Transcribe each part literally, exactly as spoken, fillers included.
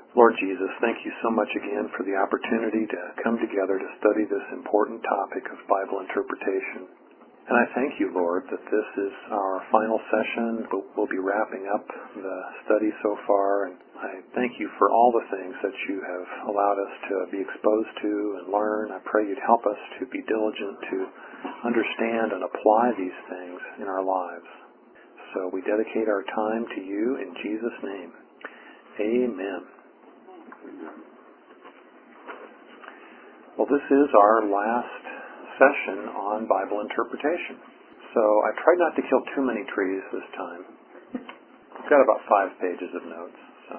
Lord Jesus, thank you so much again for the opportunity to come together to study this important topic of Bible interpretation. And I thank you, Lord, that this is our final session. We'll be wrapping up the study so far, and I thank you for all the things that you have allowed us to be exposed to and learn. I pray you'd help us to be diligent to understand and apply these things in our lives. So we dedicate our time to you in Jesus' name. Amen. Well, this is our last session on Bible interpretation. So I tried not to kill too many trees this time. I've got about five pages of notes. So,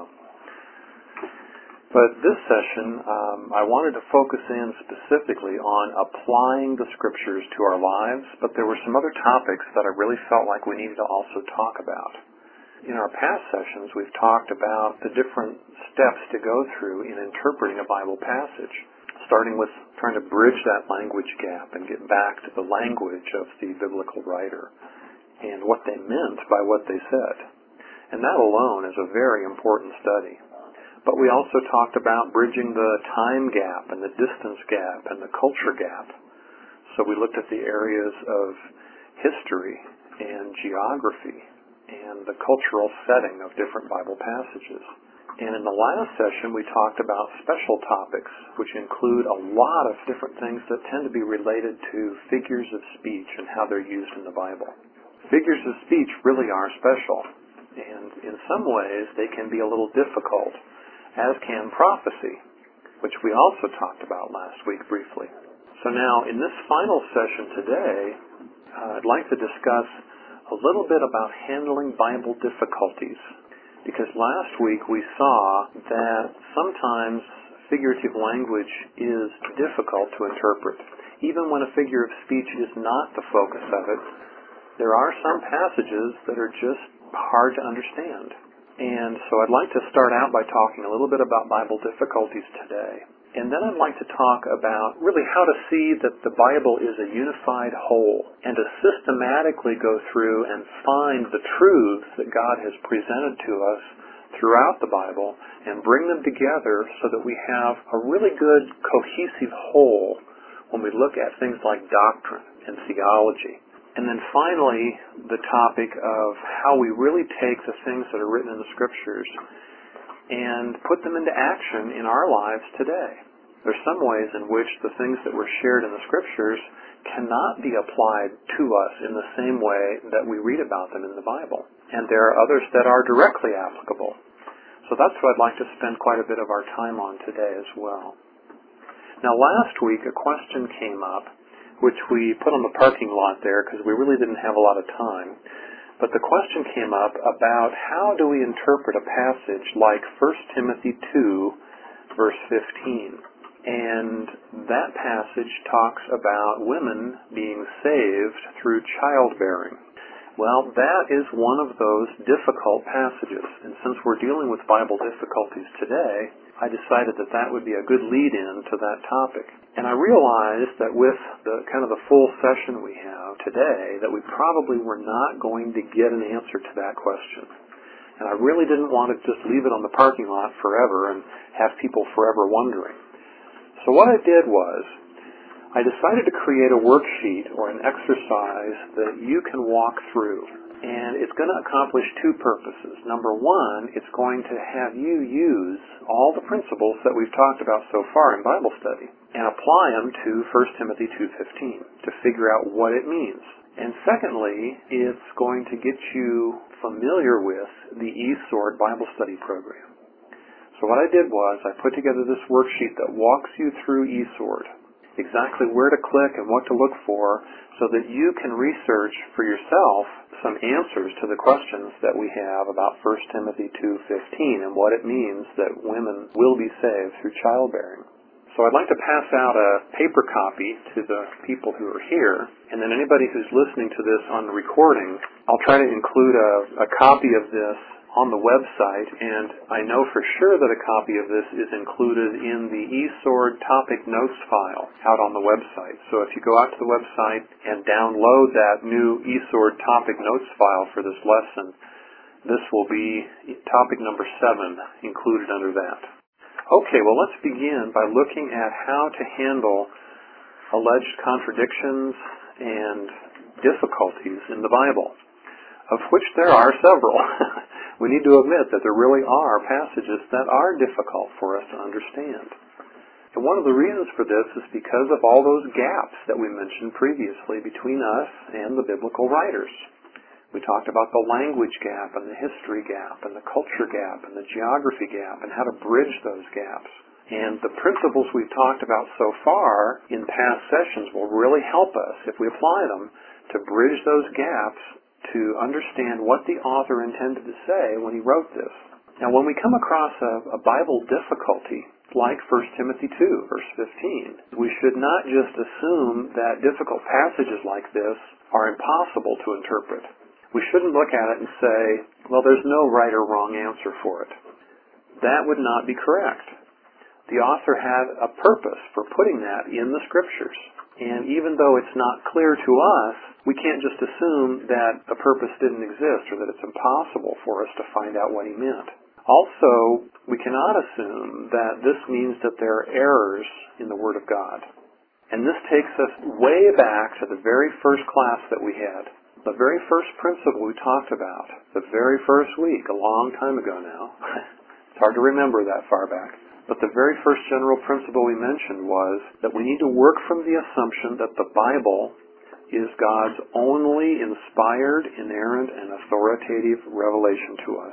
But this session, um, I wanted to focus in specifically on applying the Scriptures to our lives, but there were some other topics that I really felt like we needed to also talk about. In our past sessions, we've talked about the different steps to go through in interpreting a Bible passage, starting with trying to bridge that language gap and get back to the language of the biblical writer and what they meant by what they said. And that alone is a very important study. But we also talked about bridging the time gap and the distance gap and the culture gap. So we looked at the areas of history and geography and the cultural setting of different Bible passages. And in the last session, we talked about special topics, which include a lot of different things that tend to be related to figures of speech and how they're used in the Bible. Figures of speech really are special, and in some ways they can be a little difficult, as can prophecy, which we also talked about last week briefly. So now, in this final session today, uh, I'd like to discuss a little bit about handling Bible difficulties. Because last week we saw that sometimes figurative language is difficult to interpret. Even when a figure of speech is not the focus of it, there are some passages that are just hard to understand. And so I'd like to start out by talking a little bit about Bible difficulties today. And then I'd like to talk about really how to see that the Bible is a unified whole and to systematically go through and find the truths that God has presented to us throughout the Bible and bring them together so that we have a really good cohesive whole when we look at things like doctrine and theology. And then finally, the topic of how we really take the things that are written in the Scriptures and put them into action in our lives today. There's some ways in which the things that were shared in the Scriptures cannot be applied to us in the same way that we read about them in the Bible. And there are others that are directly applicable. So that's what I'd like to spend quite a bit of our time on today as well. Now last week a question came up, which we put on the parking lot there because we really didn't have a lot of time. But the question came up about how do we interpret a passage like First Timothy two, verse fifteen. And that passage talks about women being saved through childbearing. Well, that is one of those difficult passages. And since we're dealing with Bible difficulties today, I decided that that would be a good lead-in to that topic. And I realized that with the kind of the full session we have today, that we probably were not going to get an answer to that question. And I really didn't want to just leave it on the parking lot forever and have people forever wondering. So what I did was, I decided to create a worksheet or an exercise that you can walk through. And it's going to accomplish two purposes. Number one, it's going to have you use all the principles that we've talked about so far in Bible study and apply them to First Timothy two fifteen to figure out what it means. And secondly, it's going to get you familiar with the eSword Bible study program. So what I did was I put together this worksheet that walks you through eSword, exactly where to click and what to look for so that you can research for yourself some answers to the questions that we have about First Timothy two fifteen and what it means that women will be saved through childbearing. So I'd like to pass out a paper copy to the people who are here, and then anybody who's listening to this on the recording, I'll try to include a, a copy of this on the website, and I know for sure that a copy of this is included in the eSword Topic Notes file out on the website. So if you go out to the website and download that new eSword Topic Notes file for this lesson, this will be topic number seven included under that. Okay, well, let's begin by looking at how to handle alleged contradictions and difficulties in the Bible, of which there are several. We need to admit that there really are passages that are difficult for us to understand. And one of the reasons for this is because of all those gaps that we mentioned previously between us and the biblical writers. We talked about the language gap and the history gap and the culture gap and the geography gap and how to bridge those gaps. And the principles we've talked about so far in past sessions will really help us, if we apply them, to bridge those gaps to understand what the author intended to say when he wrote this. Now, when we come across a, a Bible difficulty, like First Timothy two, verse fifteen, we should not just assume that difficult passages like this are impossible to interpret. We shouldn't look at it and say, well, there's no right or wrong answer for it. That would not be correct. The author had a purpose for putting that in the Scriptures. And even though it's not clear to us, we can't just assume that a purpose didn't exist or that it's impossible for us to find out what he meant. Also, we cannot assume that this means that there are errors in the Word of God. And this takes us way back to the very first class that we had. The very first principle we talked about, the very first week, a long time ago now. It's hard to remember that far back. But the very first general principle we mentioned was that we need to work from the assumption that the Bible is God's only inspired, inerrant, and authoritative revelation to us.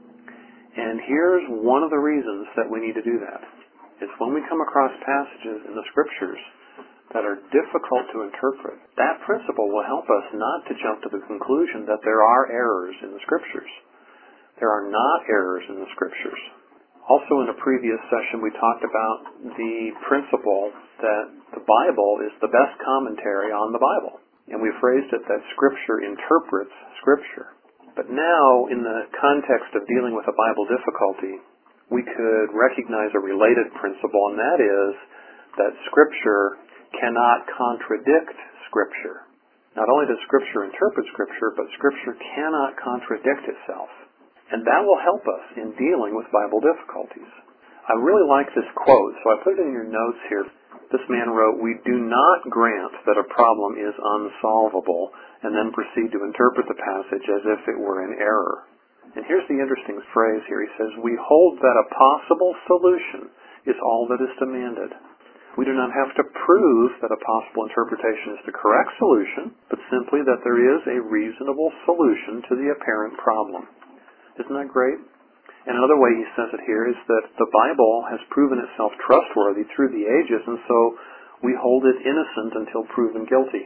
And here's one of the reasons that we need to do that. It's when we come across passages in the Scriptures that are difficult to interpret, that principle will help us not to jump to the conclusion that there are errors in the Scriptures. There are not errors in the Scriptures. Also in a previous session we talked about the principle that the Bible is the best commentary on the Bible. And we phrased it that Scripture interprets Scripture. But now, in the context of dealing with a Bible difficulty, we could recognize a related principle, and that is that Scripture cannot contradict Scripture. Not only does Scripture interpret Scripture, but Scripture cannot contradict itself. And that will help us in dealing with Bible difficulties. I really like this quote, so I put it in your notes here. This man wrote, "We do not grant that a problem is unsolvable and then proceed to interpret the passage as if it were in error." And here's the interesting phrase here. He says, "We hold that a possible solution is all that is demanded. We do not have to prove that a possible interpretation is the correct solution, but simply that there is a reasonable solution to the apparent problem." Isn't that great? And another way he says it here is that the Bible has proven itself trustworthy through the ages, and so we hold it innocent until proven guilty.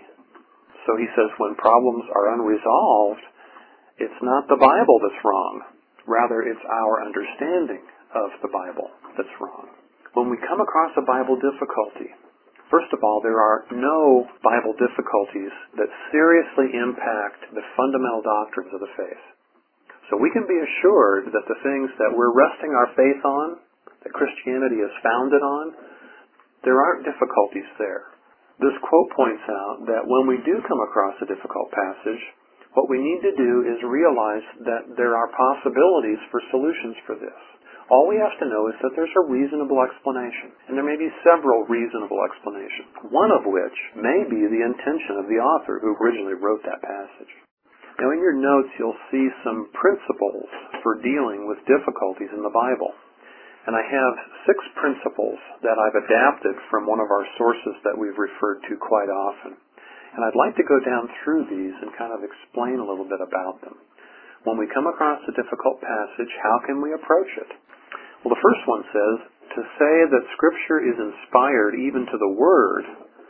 So he says when problems are unresolved, it's not the Bible that's wrong. Rather, it's our understanding of the Bible that's wrong. When we come across a Bible difficulty, first of all, there are no Bible difficulties that seriously impact the fundamental doctrines of the faith. So we can be assured that the things that we're resting our faith on, that Christianity is founded on, there aren't difficulties there. This quote points out that when we do come across a difficult passage, what we need to do is realize that there are possibilities for solutions for this. All we have to know is that there's a reasonable explanation, and there may be several reasonable explanations, one of which may be the intention of the author who originally wrote that passage. Now, in your notes, you'll see some principles for dealing with difficulties in the Bible. And I have six principles that I've adapted from one of our sources that we've referred to quite often. And I'd like to go down through these and kind of explain a little bit about them. When we come across a difficult passage, how can we approach it? Well, the first one says, to say that Scripture is inspired even to the Word,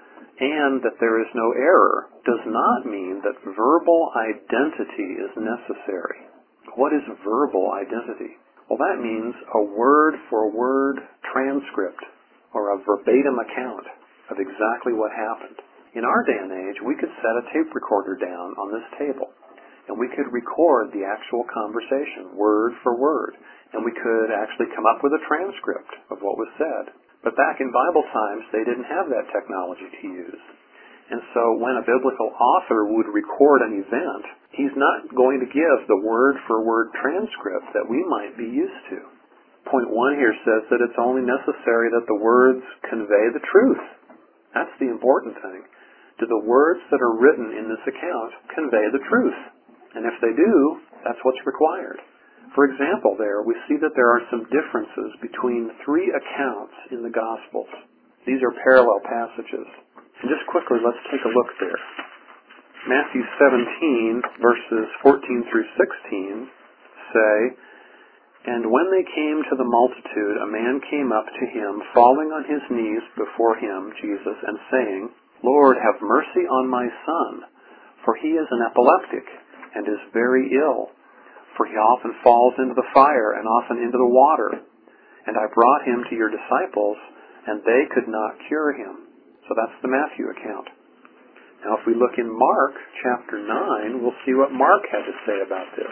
and that there is no error, does not mean that verbal identity is necessary. What is verbal identity? Well, that means a word-for-word transcript or a verbatim account of exactly what happened. In our day and age, we could set a tape recorder down on this table, and we could record the actual conversation, word for word, and we could actually come up with a transcript of what was said. But back in Bible times, they didn't have that technology to use. And so when a biblical author would record an event, he's not going to give the word-for-word transcript that we might be used to. point one here says that it's only necessary that the words convey the truth. That's the important thing. Do the words that are written in this account convey the truth? And if they do, that's what's required. For example, there we see that there are some differences between three accounts in the Gospels. These are parallel passages. And just quickly, let's take a look there. Matthew seventeen, verses fourteen through sixteen say, "And when they came to the multitude, a man came up to him, falling on his knees before him, Jesus, and saying, 'Lord, have mercy on my son, for he is an epileptic, and is very ill. For he often falls into the fire, and often into the water. And I brought him to your disciples, and they could not cure him.'" So that's the Matthew account. Now if we look in Mark chapter nine, we'll see what Mark had to say about this.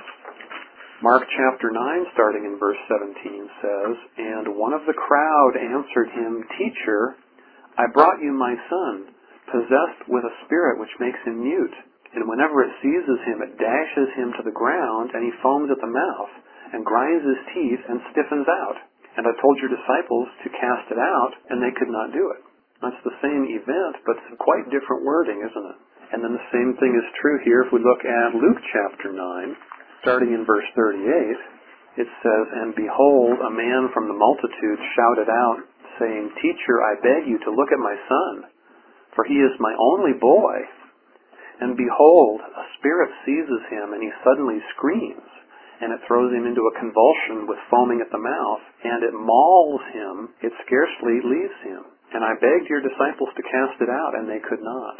Mark chapter nine, starting in verse seventeen, says, "And one of the crowd answered him, 'Teacher, I brought you my son, possessed with a spirit which makes him mute. And whenever it seizes him, it dashes him to the ground, and he foams at the mouth, and grinds his teeth, and stiffens out. And I told your disciples to cast it out, and they could not do it.'" That's the same event, but some quite different wording, isn't it? And then the same thing is true here if we look at Luke chapter nine, starting in verse thirty-eight. It says, "And behold, a man from the multitude shouted out, saying, 'Teacher, I beg you to look at my son, for he is my only boy. And behold, a spirit seizes him, and he suddenly screams, and it throws him into a convulsion with foaming at the mouth, and it mauls him, it scarcely leaves him. And I begged your disciples to cast it out, and they could not.'"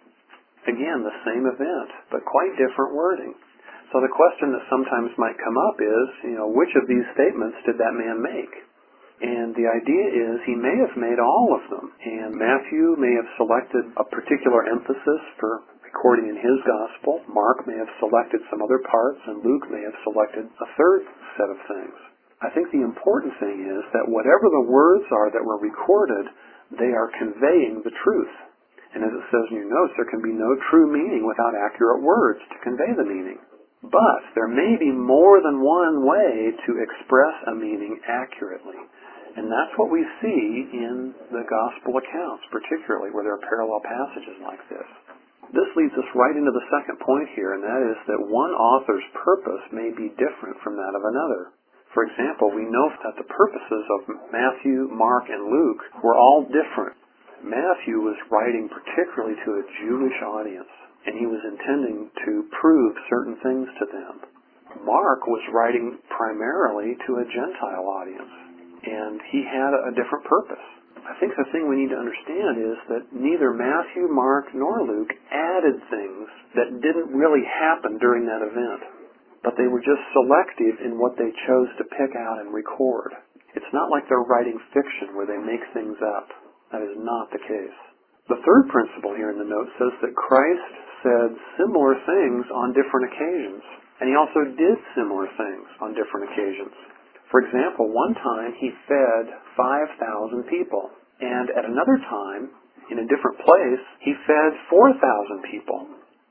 Again, the same event, but quite different wording. So the question that sometimes might come up is, you know, which of these statements did that man make? And the idea is he may have made all of them. And Matthew may have selected a particular emphasis for recording in his gospel. Mark may have selected some other parts, and Luke may have selected a third set of things. I think the important thing is that whatever the words are that were recorded, they are conveying the truth. And as it says in your notes, there can be no true meaning without accurate words to convey the meaning. But there may be more than one way to express a meaning accurately. And that's what we see in the gospel accounts, particularly where there are parallel passages like this. This leads us right into the second point here, and that is that one author's purpose may be different from that of another. For example, we know that the purposes of Matthew, Mark, and Luke were all different. Matthew was writing particularly to a Jewish audience, and he was intending to prove certain things to them. Mark was writing primarily to a Gentile audience, and he had a different purpose. I think the thing we need to understand is that neither Matthew, Mark, nor Luke added things that didn't really happen during that event, but they were just selective in what they chose to pick out and record. It's not like they're writing fiction where they make things up. That is not the case. The third principle here in the note says that Christ said similar things on different occasions, and he also did similar things on different occasions. For example, one time he fed five thousand people, and at another time, in a different place, he fed four thousand people.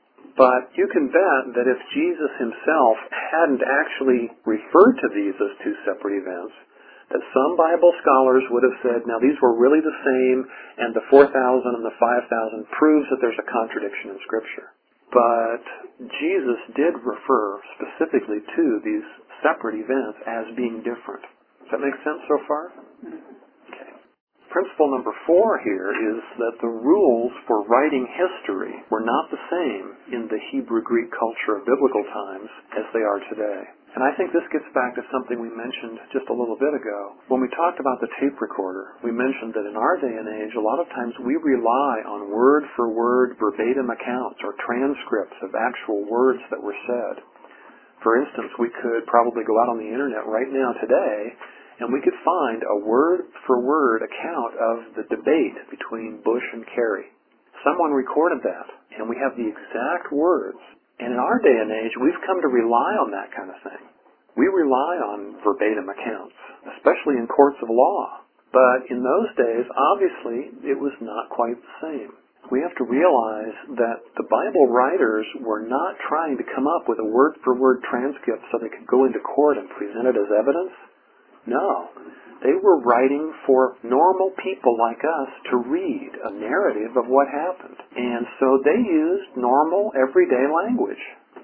But you can bet that if Jesus himself hadn't actually referred to these as two separate events, that some Bible scholars would have said, now these were really the same, and the four thousand and the five thousand proves that there's a contradiction in Scripture. But Jesus did refer specifically to these separate events as being different. Does that make sense so far? Okay. Principle number four here is that the rules for writing history were not the same in the Hebrew-Greek culture of biblical times as they are today. And I think this gets back to something we mentioned just a little bit ago. When we talked about the tape recorder, we mentioned that in our day and age, a lot of times we rely on word-for-word verbatim accounts or transcripts of actual words that were said. For instance, we could probably go out on the internet right now today, and we could find a word-for-word account of the debate between Bush and Kerry. Someone recorded that, and we have the exact words. And in our day and age, we've come to rely on that kind of thing. We rely on verbatim accounts, especially in courts of law. But in those days, obviously, it was not quite the same. We have to realize that the Bible writers were not trying to come up with a word-for-word transcript so they could go into court and present it as evidence. No. They were writing for normal people like us to read a narrative of what happened. And so they used normal, everyday language.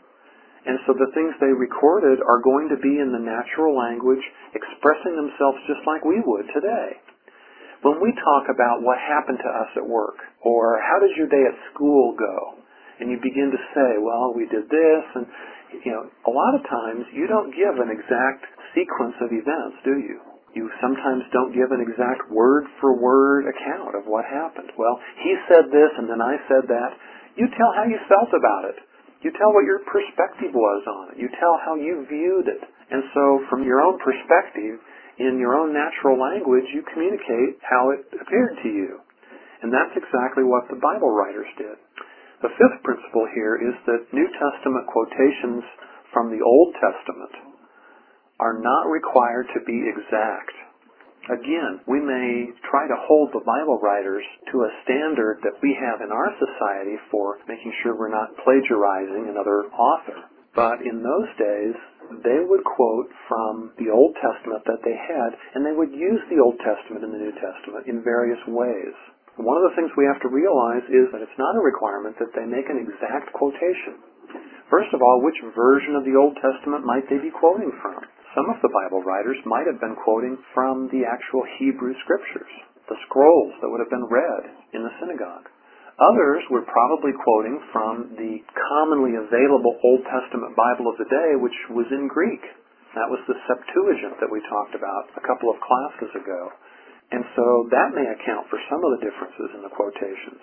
And so the things they recorded are going to be in the natural language, expressing themselves just like we would today. When we talk about what happened to us at work, or how did your day at school go, and you begin to say, well, we did this, and, you know, a lot of times you don't give an exact sequence of events, do you? You sometimes don't give an exact word-for-word account of what happened. Well, he said this, and then I said that. You tell how you felt about it. You tell what your perspective was on it. You tell how you viewed it. And so from your own perspective, in your own natural language, you communicate how it appeared to you. And that's exactly what the Bible writers did. The fifth principle here is that New Testament quotations from the Old Testament are not required to be exact. Again, we may try to hold the Bible writers to a standard that we have in our society for making sure we're not plagiarizing another author. But in those days, they would quote from the Old Testament that they had, and they would use the Old Testament and the New Testament in various ways. One of the things we have to realize is that it's not a requirement that they make an exact quotation. First of all, which version of the Old Testament might they be quoting from? Some of the Bible writers might have been quoting from the actual Hebrew Scriptures, the scrolls that would have been read in the synagogue. Others were probably quoting from the commonly available Old Testament Bible of the day, which was in Greek. That was the Septuagint that we talked about a couple of classes ago. And so that may account for some of the differences in the quotations.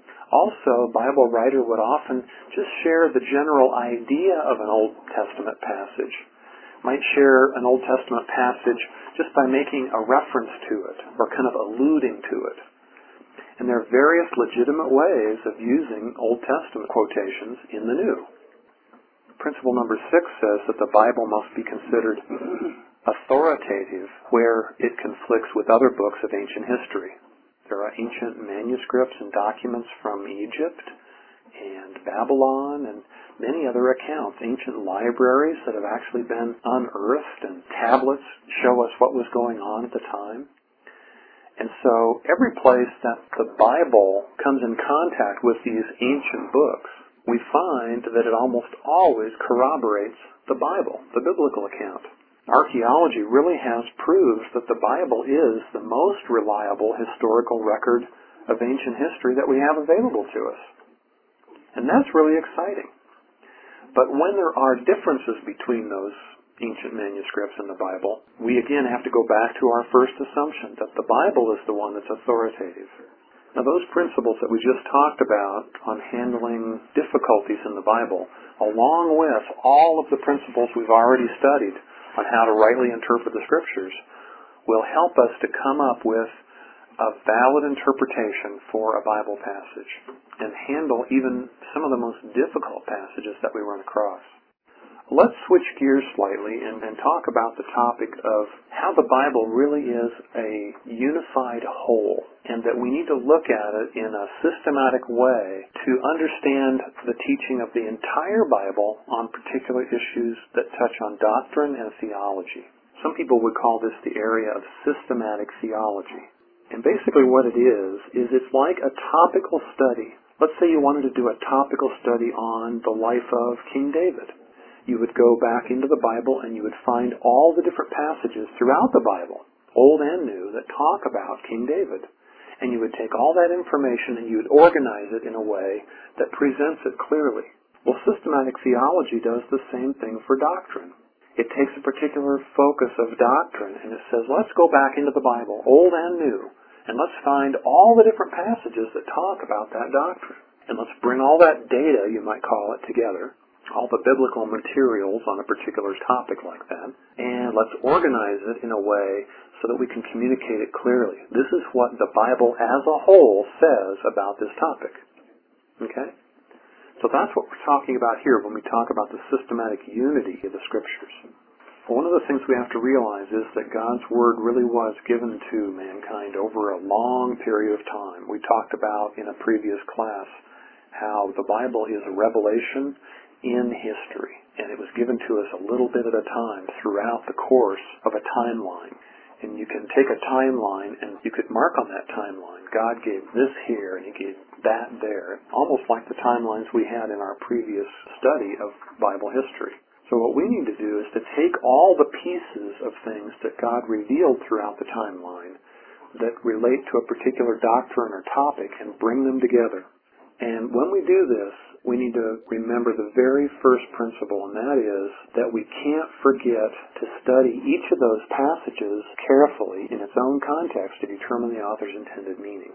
Also, Bible writer would often just share the general idea of an Old Testament passage. Might share an Old Testament passage just by making a reference to it or kind of alluding to it. And there are various legitimate ways of using Old Testament quotations in the New. Principle number six says that the Bible must be considered authoritative where it conflicts with other books of ancient history. There are ancient manuscripts and documents from Egypt and Babylon and many other accounts, ancient libraries that have actually been unearthed, and tablets show us what was going on at the time. And so every place that the Bible comes in contact with these ancient books, we find that it almost always corroborates the Bible, the biblical account. Archaeology really has proved that the Bible is the most reliable historical record of ancient history that we have available to us. And that's really exciting. But when there are differences between those ancient manuscripts in the Bible, we again have to go back to our first assumption that the Bible is the one that's authoritative. Now those principles that we just talked about on handling difficulties in the Bible, along with all of the principles we've already studied on how to rightly interpret the Scriptures, will help us to come up with a valid interpretation for a Bible passage and handle even some of the most difficult passages that we run across. Let's switch gears slightly and, and talk about the topic of how the Bible really is a unified whole, and that we need to look at it in a systematic way to understand the teaching of the entire Bible on particular issues that touch on doctrine and theology. Some people would call this the area of systematic theology. And basically what it is, is it's like a topical study. Let's say you wanted to do a topical study on the life of King David. You would go back into the Bible and you would find all the different passages throughout the Bible, Old and New, that talk about King David. And you would take all that information and you would organize it in a way that presents it clearly. Well, systematic theology does the same thing for doctrine. It takes a particular focus of doctrine and it says, let's go back into the Bible, Old and New, and let's find all the different passages that talk about that doctrine. And let's bring all that data, you might call it, together, all the biblical materials on a particular topic like that, and let's organize it in a way so that we can communicate it clearly. This is what the Bible as a whole says about this topic. Okay? So that's what we're talking about here when we talk about the systematic unity of the Scriptures. One of the things we have to realize is that God's Word really was given to mankind over a long period of time. We talked about in a previous class how the Bible is a revelation in history, and it was given to us a little bit at a time throughout the course of a timeline. And you can take a timeline and you could mark on that timeline, God gave this here and he gave that there, almost like the timelines we had in our previous study of Bible history. So what we need to do is to take all the pieces of things that God revealed throughout the timeline that relate to a particular doctrine or topic and bring them together. And when we do this, we need to remember the very first principle, and that is that we can't forget to study each of those passages carefully in its own context to determine the author's intended meaning.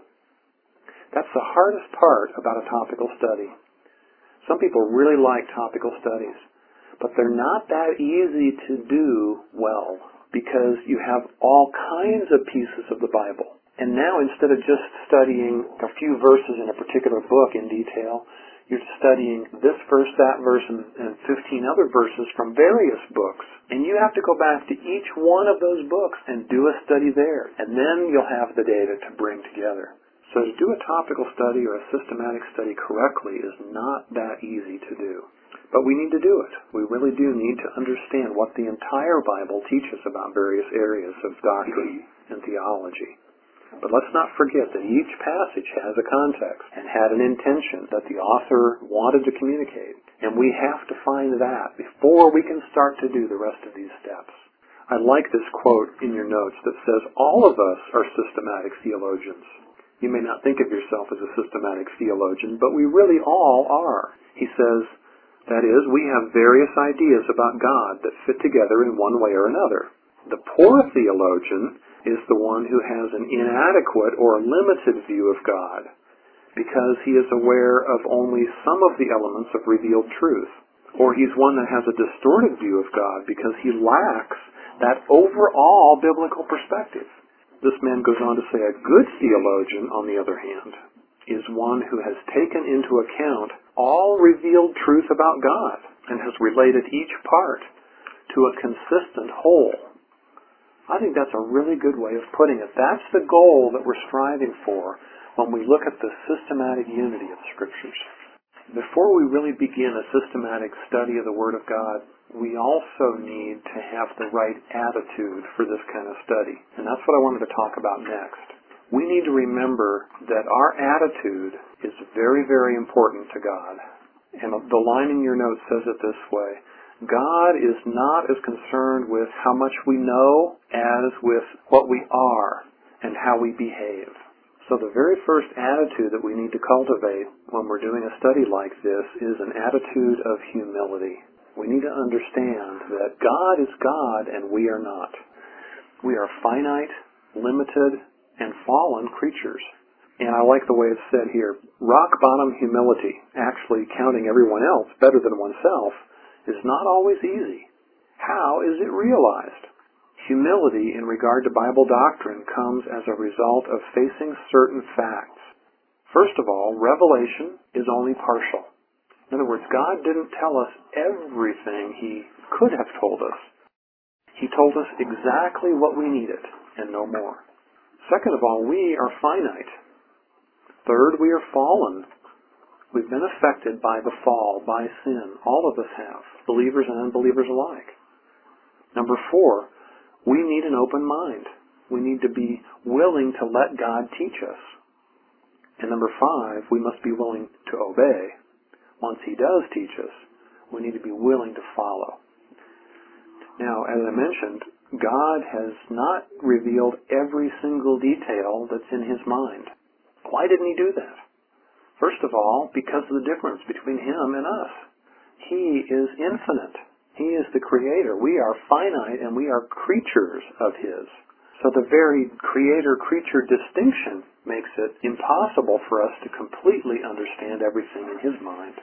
That's the hardest part about a topical study. Some people really like topical studies, but they're not that easy to do well because you have all kinds of pieces of the Bible. And now instead of just studying a few verses in a particular book in detail, you're studying this verse, that verse, and, and fifteen other verses from various books. And you have to go back to each one of those books and do a study there. And then you'll have the data to bring together. So to do a topical study or a systematic study correctly is not that easy to do. But we need to do it. We really do need to understand what the entire Bible teaches about various areas of doctrine and theology. But let's not forget that each passage has a context and had an intention that the author wanted to communicate. And we have to find that before we can start to do the rest of these steps. I like this quote in your notes that says, all of us are systematic theologians. You may not think of yourself as a systematic theologian, but we really all are. He says, that is, we have various ideas about God that fit together in one way or another. The poor theologian is the one who has an inadequate or limited view of God because he is aware of only some of the elements of revealed truth. Or he's one that has a distorted view of God because he lacks that overall biblical perspective. This man goes on to say a good theologian, on the other hand, is one who has taken into account all revealed truth about God and has related each part to a consistent whole. I think that's a really good way of putting it. That's the goal that we're striving for when we look at the systematic unity of the Scriptures. Before we really begin a systematic study of the Word of God, we also need to have the right attitude for this kind of study. And that's what I wanted to talk about next. We need to remember that our attitude is very, very important to God. And the line in your notes says it this way: God is not as concerned with how much we know as with what we are and how we behave. So the very first attitude that we need to cultivate when we're doing a study like this is an attitude of humility. We need to understand that God is God and we are not. We are finite, limited, and fallen creatures. And I like the way it's said here, rock-bottom humility, actually counting everyone else better than oneself, is not always easy. How is it realized? Humility in regard to Bible doctrine comes as a result of facing certain facts. First of all, revelation is only partial. In other words, God didn't tell us everything He could have told us. He told us exactly what we needed and no more. Second of all, we are finite. Third, we are fallen. We've been affected by the fall, by sin. All of us have, believers and unbelievers alike. Number four, we need an open mind. We need to be willing to let God teach us. And number five, we must be willing to obey. Once He does teach us, we need to be willing to follow. Now, as I mentioned, God has not revealed every single detail that's in His mind. Why didn't He do that? First of all, because of the difference between Him and us. He is infinite. He is the Creator. We are finite and we are creatures of His. So the very Creator-creature distinction makes it impossible for us to completely understand everything in His mind.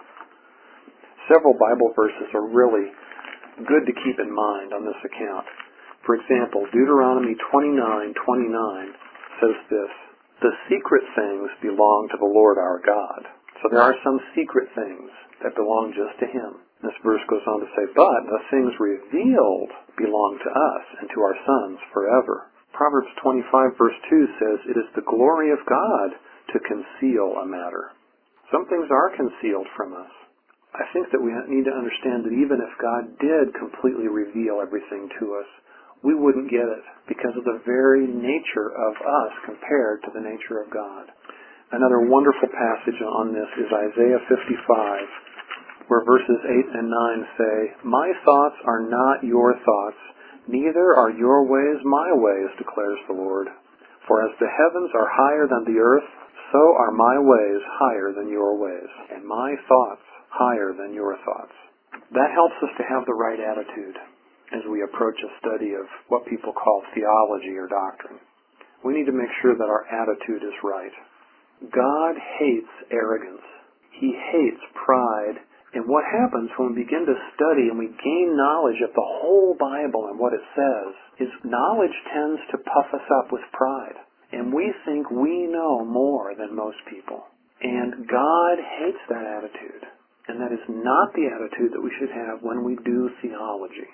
Several Bible verses are really good to keep in mind on this account. For example, Deuteronomy twenty-nine twenty-nine says this: the secret things belong to the Lord our God. So there are some secret things that belong just to Him. This verse goes on to say, but the things revealed belong to us and to our sons forever. Proverbs twenty-five verse two says, it is the glory of God to conceal a matter. Some things are concealed from us. I think that we need to understand that even if God did completely reveal everything to us, we wouldn't get it because of the very nature of us compared to the nature of God. Another wonderful passage on this is Isaiah fifty-five, where verses eight and nine say, "My thoughts are not your thoughts, neither are your ways my ways, declares the Lord. For as the heavens are higher than the earth, so are my ways higher than your ways, and my thoughts higher than your thoughts." That helps us to have the right attitude as we approach a study of what people call theology or doctrine. We need to make sure that our attitude is right. God hates arrogance. He hates pride. And what happens when we begin to study and we gain knowledge of the whole Bible and what it says is knowledge tends to puff us up with pride. And we think we know more than most people. And God hates that attitude. And that is not the attitude that we should have when we do theology.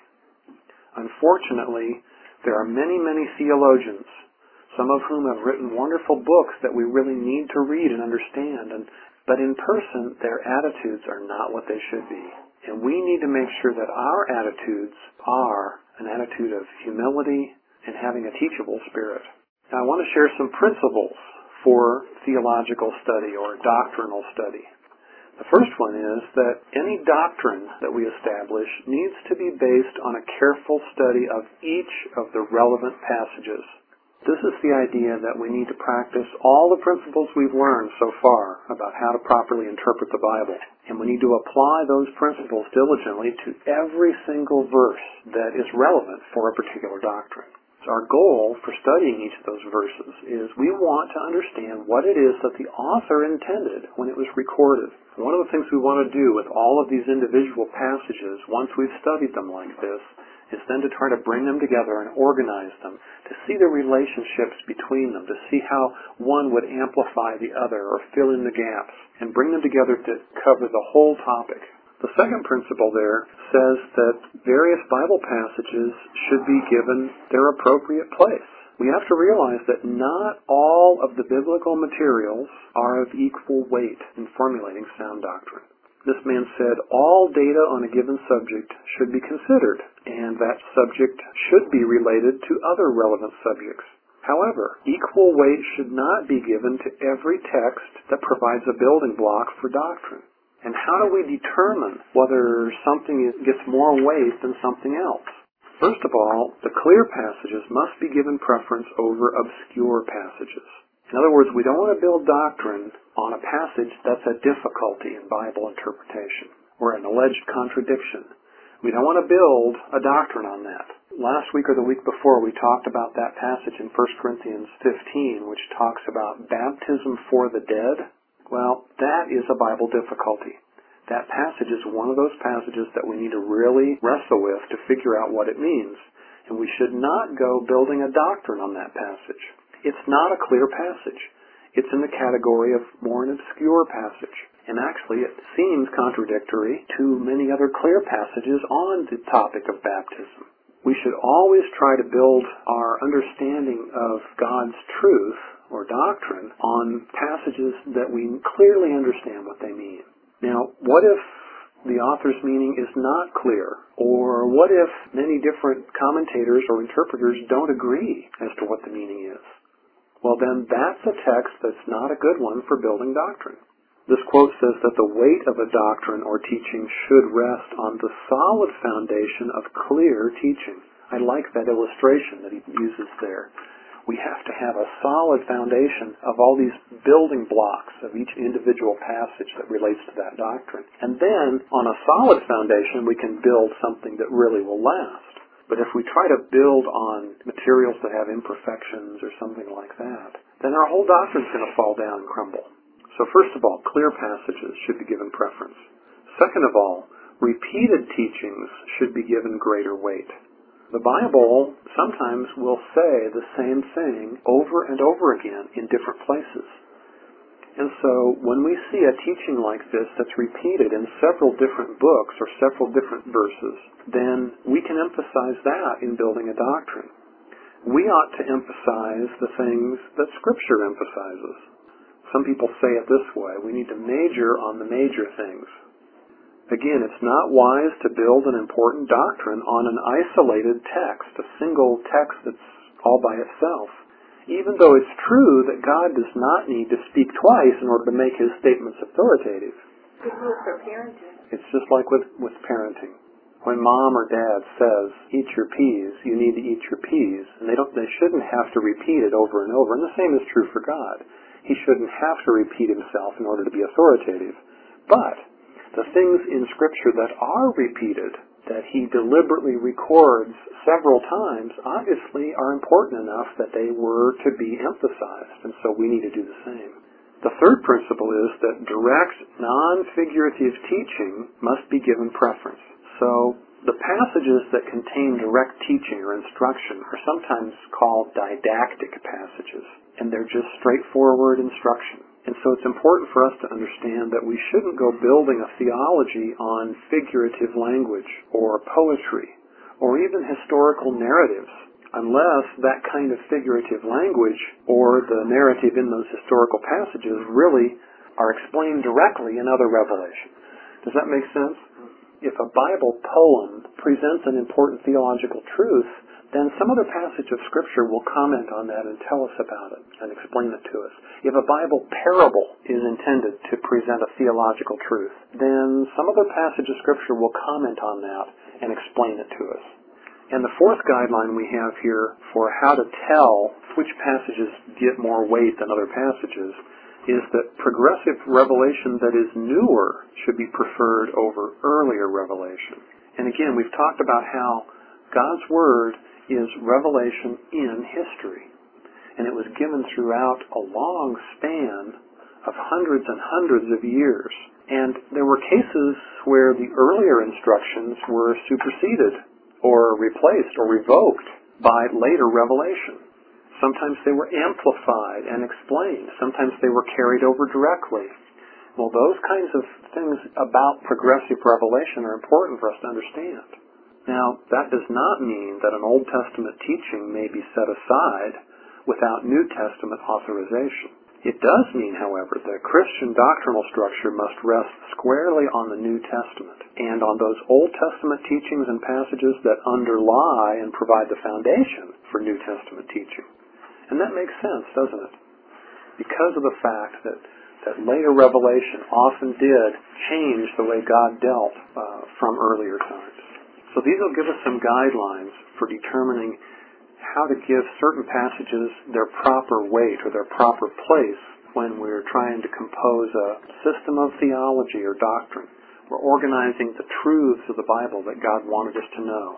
Unfortunately, there are many, many theologians, some of whom have written wonderful books that we really need to read and understand. And But in person, their attitudes are not what they should be. And we need to make sure that our attitudes are an attitude of humility and having a teachable spirit. Now, I want to share some principles for theological study or doctrinal study. The first one is that any doctrine that we establish needs to be based on a careful study of each of the relevant passages. This is the idea that we need to practice all the principles we've learned so far about how to properly interpret the Bible. And we need to apply those principles diligently to every single verse that is relevant for a particular doctrine. So our goal for studying each of those verses is we want to understand what it is that the author intended when it was recorded. One of the things we want to do with all of these individual passages, once we've studied them like this, is then to try to bring them together and organize them, to see the relationships between them, to see how one would amplify the other or fill in the gaps, and bring them together to cover the whole topic. The second principle there says that various Bible passages should be given their appropriate place. We have to realize that not all of the biblical materials are of equal weight in formulating sound doctrine. This man said all data on a given subject should be considered, and that subject should be related to other relevant subjects. However, equal weight should not be given to every text that provides a building block for doctrine. And how do we determine whether something gets more weight than something else? First of all, the clear passages must be given preference over obscure passages. In other words, we don't want to build doctrine on a passage that's a difficulty in Bible interpretation or an alleged contradiction. We don't want to build a doctrine on that. Last week or the week before, we talked about that passage in First Corinthians fifteen, which talks about baptism for the dead. Well, that is a Bible difficulty. That passage is one of those passages that we need to really wrestle with to figure out what it means. And we should not go building a doctrine on that passage. It's not a clear passage. It's in the category of more an obscure passage. And actually, it seems contradictory to many other clear passages on the topic of baptism. We should always try to build our understanding of God's truth or doctrine on passages that we clearly understand what they mean. Now, what if the author's meaning is not clear? Or what if many different commentators or interpreters don't agree as to what the meaning is? Well, then that's a text that's not a good one for building doctrine. This quote says that the weight of a doctrine or teaching should rest on the solid foundation of clear teaching. I like that illustration that he uses there. We have to have a solid foundation of all these building blocks of each individual passage that relates to that doctrine. And then, on a solid foundation, we can build something that really will last. But if we try to build on materials that have imperfections or something like that, then our whole doctrine's going to fall down and crumble. So first of all, clear passages should be given preference. Second of all, repeated teachings should be given greater weight. The Bible sometimes will say the same thing over and over again in different places. And so when we see a teaching like this that's repeated in several different books or several different verses, then we can emphasize that in building a doctrine. We ought to emphasize the things that Scripture emphasizes. Some people say it this way: we need to major on the major things. Again, it's not wise to build an important doctrine on an isolated text, a single text that's all by itself. Even though it's true that God does not need to speak twice in order to make his statements authoritative. Good rule for parenting. It's just like with, with parenting. When mom or dad says, eat your peas, you need to eat your peas, and they don't, they shouldn't have to repeat it over and over, and the same is true for God. He shouldn't have to repeat himself in order to be authoritative. But the things in Scripture that are repeated, that he deliberately records several times, obviously are important enough that they were to be emphasized, and so we need to do the same. The third principle is that direct, non-figurative teaching must be given preference. So the passages that contain direct teaching or instruction are sometimes called didactic passages, and they're just straightforward instruction. And so it's important for us to understand that we shouldn't go building a theology on figurative language or poetry or even historical narratives unless that kind of figurative language or the narrative in those historical passages really are explained directly in other revelations. Does that make sense? If a Bible poem presents an important theological truth, then some other passage of Scripture will comment on that and tell us about it and explain it to us. If a Bible parable is intended to present a theological truth, then some other passage of Scripture will comment on that and explain it to us. And the fourth guideline we have here for how to tell which passages get more weight than other passages is that progressive revelation that is newer should be preferred over earlier revelation. And again, we've talked about how God's Word is revelation in history. And it was given throughout a long span of hundreds and hundreds of years. And there were cases where the earlier instructions were superseded or replaced or revoked by later revelation. Sometimes they were amplified and explained. Sometimes they were carried over directly. Well, those kinds of things about progressive revelation are important for us to understand. Now, that does not mean that an Old Testament teaching may be set aside without New Testament authorization. It does mean, however, that Christian doctrinal structure must rest squarely on the New Testament and on those Old Testament teachings and passages that underlie and provide the foundation for New Testament teaching. And that makes sense, doesn't it? Because of the fact that, that later revelation often did change the way God dealt uh, from earlier times. So these will give us some guidelines for determining how to give certain passages their proper weight or their proper place when we're trying to compose a system of theology or doctrine. We're organizing the truths of the Bible that God wanted us to know.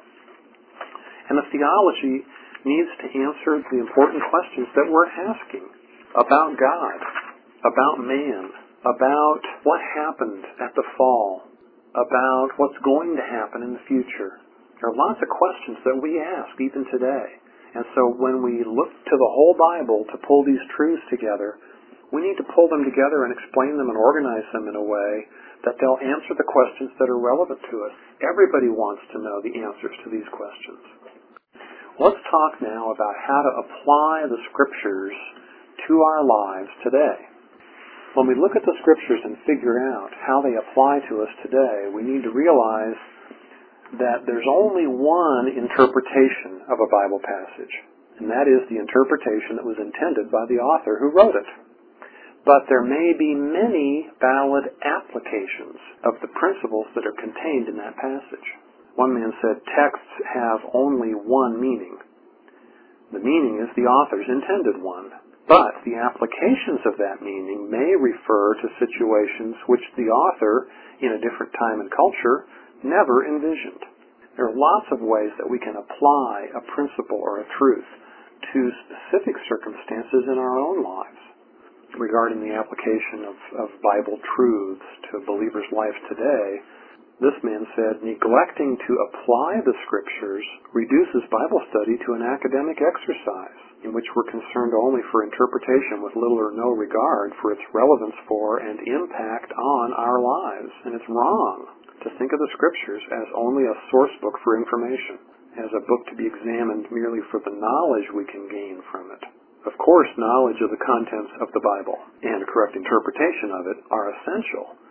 And the theology needs to answer the important questions that we're asking about God, about man, about what happened at the fall, about what's going to happen in the future. There are lots of questions that we ask even today. And so when we look to the whole Bible to pull these truths together, we need to pull them together and explain them and organize them in a way that they'll answer the questions that are relevant to us. Everybody wants to know the answers to these questions. Let's talk now about how to apply the Scriptures to our lives today. When we look at the Scriptures and figure out how they apply to us today, we need to realize that there's only one interpretation of a Bible passage, and that is the interpretation that was intended by the author who wrote it. But there may be many valid applications of the principles that are contained in that passage. One man said, texts have only one meaning. The meaning is the author's intended one, but the applications of that meaning may refer to situations which the author, in a different time and culture, never envisioned. There are lots of ways that we can apply a principle or a truth to specific circumstances in our own lives. Regarding the application of, of Bible truths to a believer's life today, this man said, neglecting to apply the Scriptures reduces Bible study to an academic exercise in which we're concerned only for interpretation with little or no regard for its relevance for and impact on our lives. And it's wrong to think of the Scriptures as only a source book for information, as a book to be examined merely for the knowledge we can gain from it. Of course, knowledge of the contents of the Bible and correct interpretation of it are essential,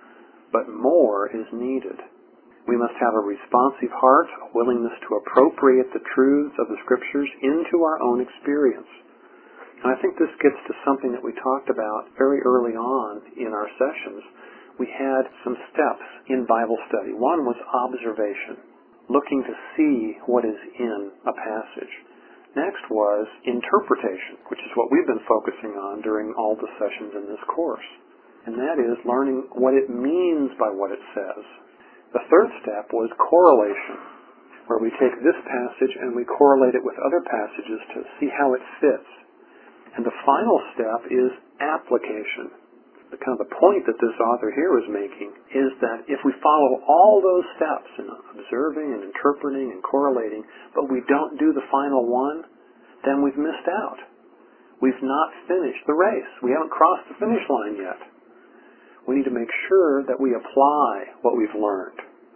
but more is needed. We must have a responsive heart, a willingness to appropriate the truths of the Scriptures into our own experience. And I think this gets to something that we talked about very early on in our sessions. We had some steps in Bible study. One was observation, looking to see what is in a passage. Next was interpretation, which is what we've been focusing on during all the sessions in this course. And that is learning what it means by what it says. The third step was correlation, where we take this passage and we correlate it with other passages to see how it fits. And the final step is application. The kind of the point that this author here is making is that if we follow all those steps in observing and interpreting and correlating, but we don't do the final one, then we've missed out. We've not finished the race. We haven't crossed the finish line yet. We need to make sure that we apply what we've learned.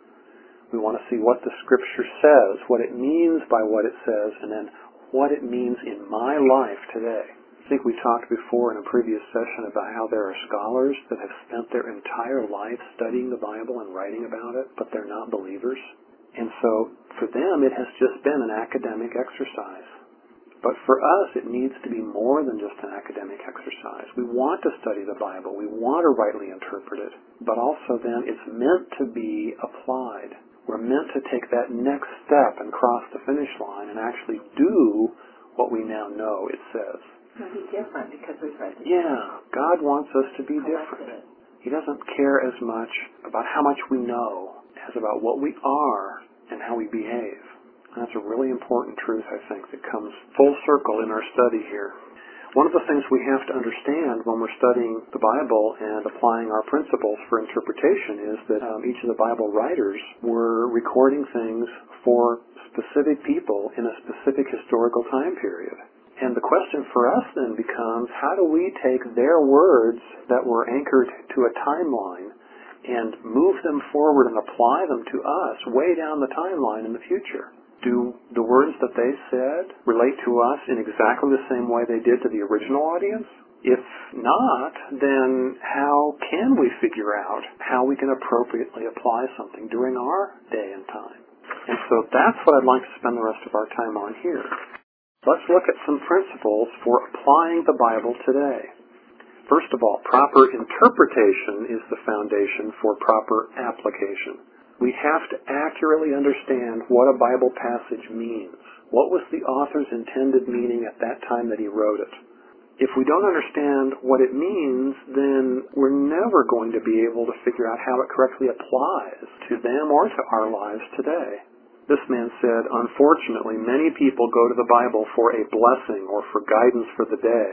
We want to see what the Scripture says, what it means by what it says, and then what it means in my life today. I think we talked before in a previous session about how there are scholars that have spent their entire life studying the Bible and writing about it, but they're not believers. And so for them, it has just been an academic exercise. But for us, it needs to be more than just an academic exercise. We want to study the Bible. We want to rightly interpret it. But also then, it's meant to be applied. We're meant to take that next step and cross the finish line and actually do what we now know it says. It'll be different because we've read it. Yeah, God wants us to be different. He doesn't care as much about how much we know as about what we are and how we behave. And that's a really important truth, I think, that comes full circle in our study here. One of the things we have to understand when we're studying the Bible and applying our principles for interpretation is that um, each of the Bible writers were recording things for specific people in a specific historical time period. And the question for us then becomes, how do we take their words that were anchored to a timeline and move them forward and apply them to us way down the timeline in the future? Do the words that they said relate to us in exactly the same way they did to the original audience? If not, then how can we figure out how we can appropriately apply something during our day and time? And so that's what I'd like to spend the rest of our time on here. Let's look at some principles for applying the Bible today. First of all, proper interpretation is the foundation for proper application. We have to accurately understand what a Bible passage means. What was the author's intended meaning at that time that he wrote it? If we don't understand what it means, then we're never going to be able to figure out how it correctly applies to them or to our lives today. This man said, unfortunately, many people go to the Bible for a blessing or for guidance for the day,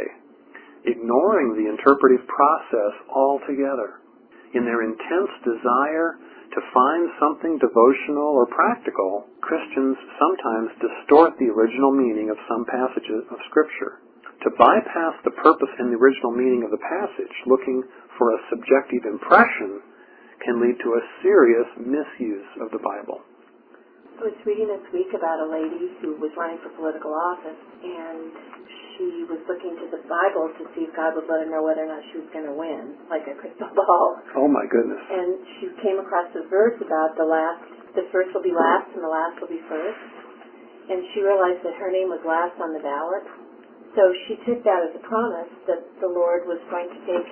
ignoring the interpretive process altogether. In their intense desire to find something devotional or practical, Christians sometimes distort the original meaning of some passages of Scripture. To bypass the purpose and the original meaning of the passage, looking for a subjective impression, can lead to a serious misuse of the Bible. I was reading this week about a lady who was running for political office, and she was looking to the Bible to see if God would let her know whether or not she was going to win, like a crystal ball. Oh my goodness. And she came across a verse about the last, the first will be last and the last will be first. And she realized that her name was last on the ballot. So she took that as a promise that the Lord was going to take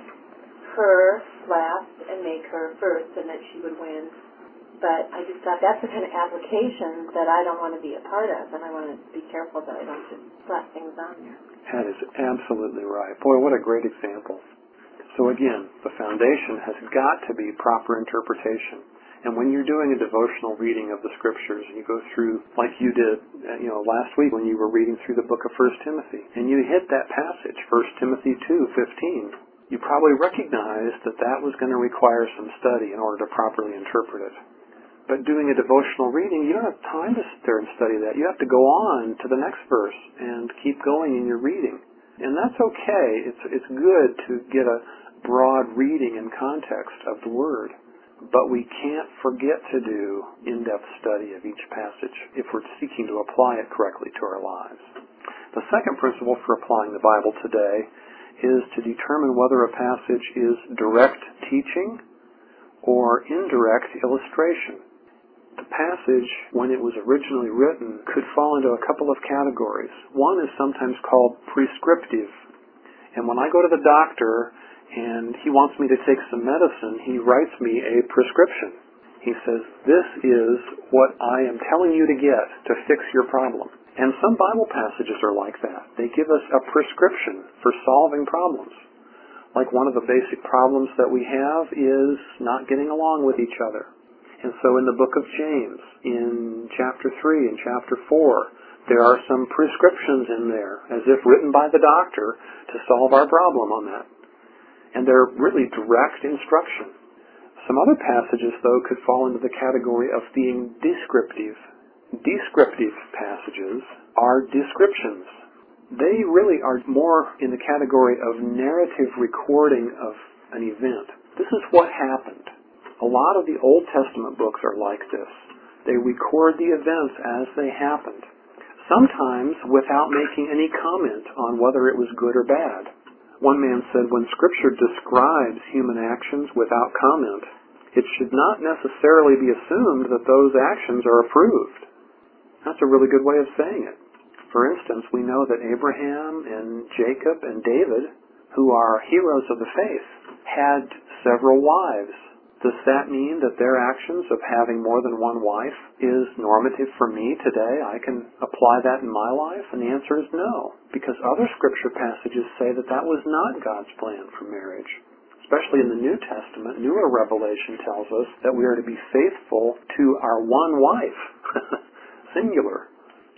her last and make her first and that she would win. But I just thought that's the kind of application that I don't want to be a part of, and I want to be careful that I don't just slap things on there. That is absolutely right. Boy, what a great example. So again, the foundation has got to be proper interpretation. And when you're doing a devotional reading of the Scriptures, and you go through, like you did, you know, last week when you were reading through the book of First Timothy, and you hit that passage, First Timothy two fifteen, you probably recognized that that was going to require some study in order to properly interpret it. But doing a devotional reading, you don't have time to sit there and study that. You have to go on to the next verse and keep going in your reading. And that's okay. It's it's good to get a broad reading and context of the Word. But we can't forget to do in-depth study of each passage if we're seeking to apply it correctly to our lives. The second principle for applying the Bible today is to determine whether a passage is direct teaching or indirect illustration. The passage, when it was originally written, could fall into a couple of categories. One is sometimes called prescriptive. And when I go to the doctor and he wants me to take some medicine, he writes me a prescription. He says, this is what I am telling you to get to fix your problem. And some Bible passages are like that. They give us a prescription for solving problems. Like one of the basic problems that we have is not getting along with each other. And so in the book of James, in chapter three and chapter four, there are some prescriptions in there, as if written by the doctor, to solve our problem on that. And they're really direct instruction. Some other passages, though, could fall into the category of being descriptive. Descriptive passages are descriptions. They really are more in the category of narrative recording of an event. This is what happened. A lot of the Old Testament books are like this. They record the events as they happened, sometimes without making any comment on whether it was good or bad. One man said, when Scripture describes human actions without comment, it should not necessarily be assumed that those actions are approved. That's a really good way of saying it. For instance, we know that Abraham and Jacob and David, who are heroes of the faith, had several wives. Does that mean that their actions of having more than one wife is normative for me today? I can apply that in my life? And the answer is no, because other Scripture passages say that that was not God's plan for marriage. Especially in the New Testament, newer revelation tells us that we are to be faithful to our one wife, singular.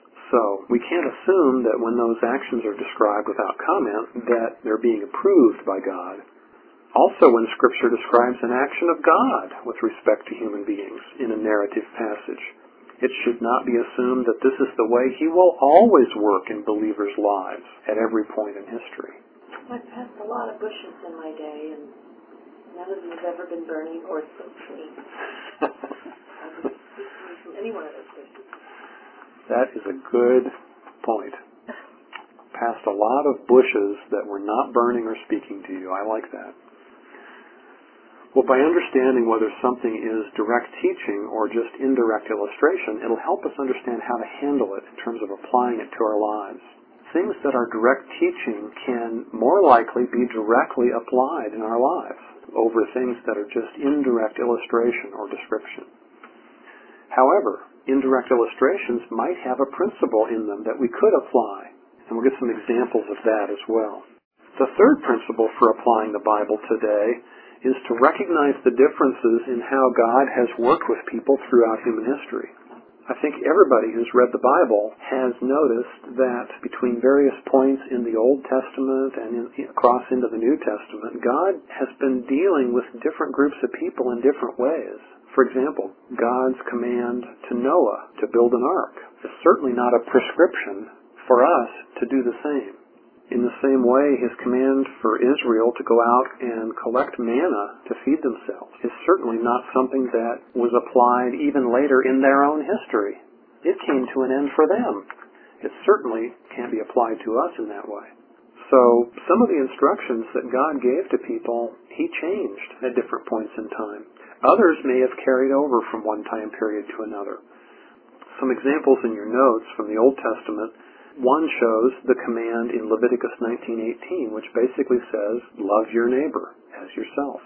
So we can't assume that when those actions are described without comment that they're being approved by God. Also, when Scripture describes an action of God with respect to human beings in a narrative passage, it should not be assumed that this is the way He will always work in believers' lives at every point in history. I've passed a lot of bushes in my day, and none of them have ever been burning or so clean. I wouldn't speak from any one of those bushes. That is a good point. Passed a lot of bushes that were not burning or speaking to you. I like that. Well, by understanding whether something is direct teaching or just indirect illustration, it'll help us understand how to handle it in terms of applying it to our lives. Things that are direct teaching can more likely be directly applied in our lives over things that are just indirect illustration or description. However, indirect illustrations might have a principle in them that we could apply, and we'll get some examples of that as well. The third principle for applying the Bible today is to recognize the differences in how God has worked with people throughout human history. I think everybody who's read the Bible has noticed that between various points in the Old Testament and in, across into the New Testament, God has been dealing with different groups of people in different ways. For example, God's command to Noah to build an ark is certainly not a prescription for us to do the same. In the same way, His command for Israel to go out and collect manna to feed themselves is certainly not something that was applied even later in their own history. It came to an end for them. It certainly can't be applied to us in that way. So some of the instructions that God gave to people, He changed at different points in time. Others may have carried over from one time period to another. Some examples in your notes from the Old Testament. One shows the command in Leviticus nineteen eighteen, which basically says, love your neighbor as yourself.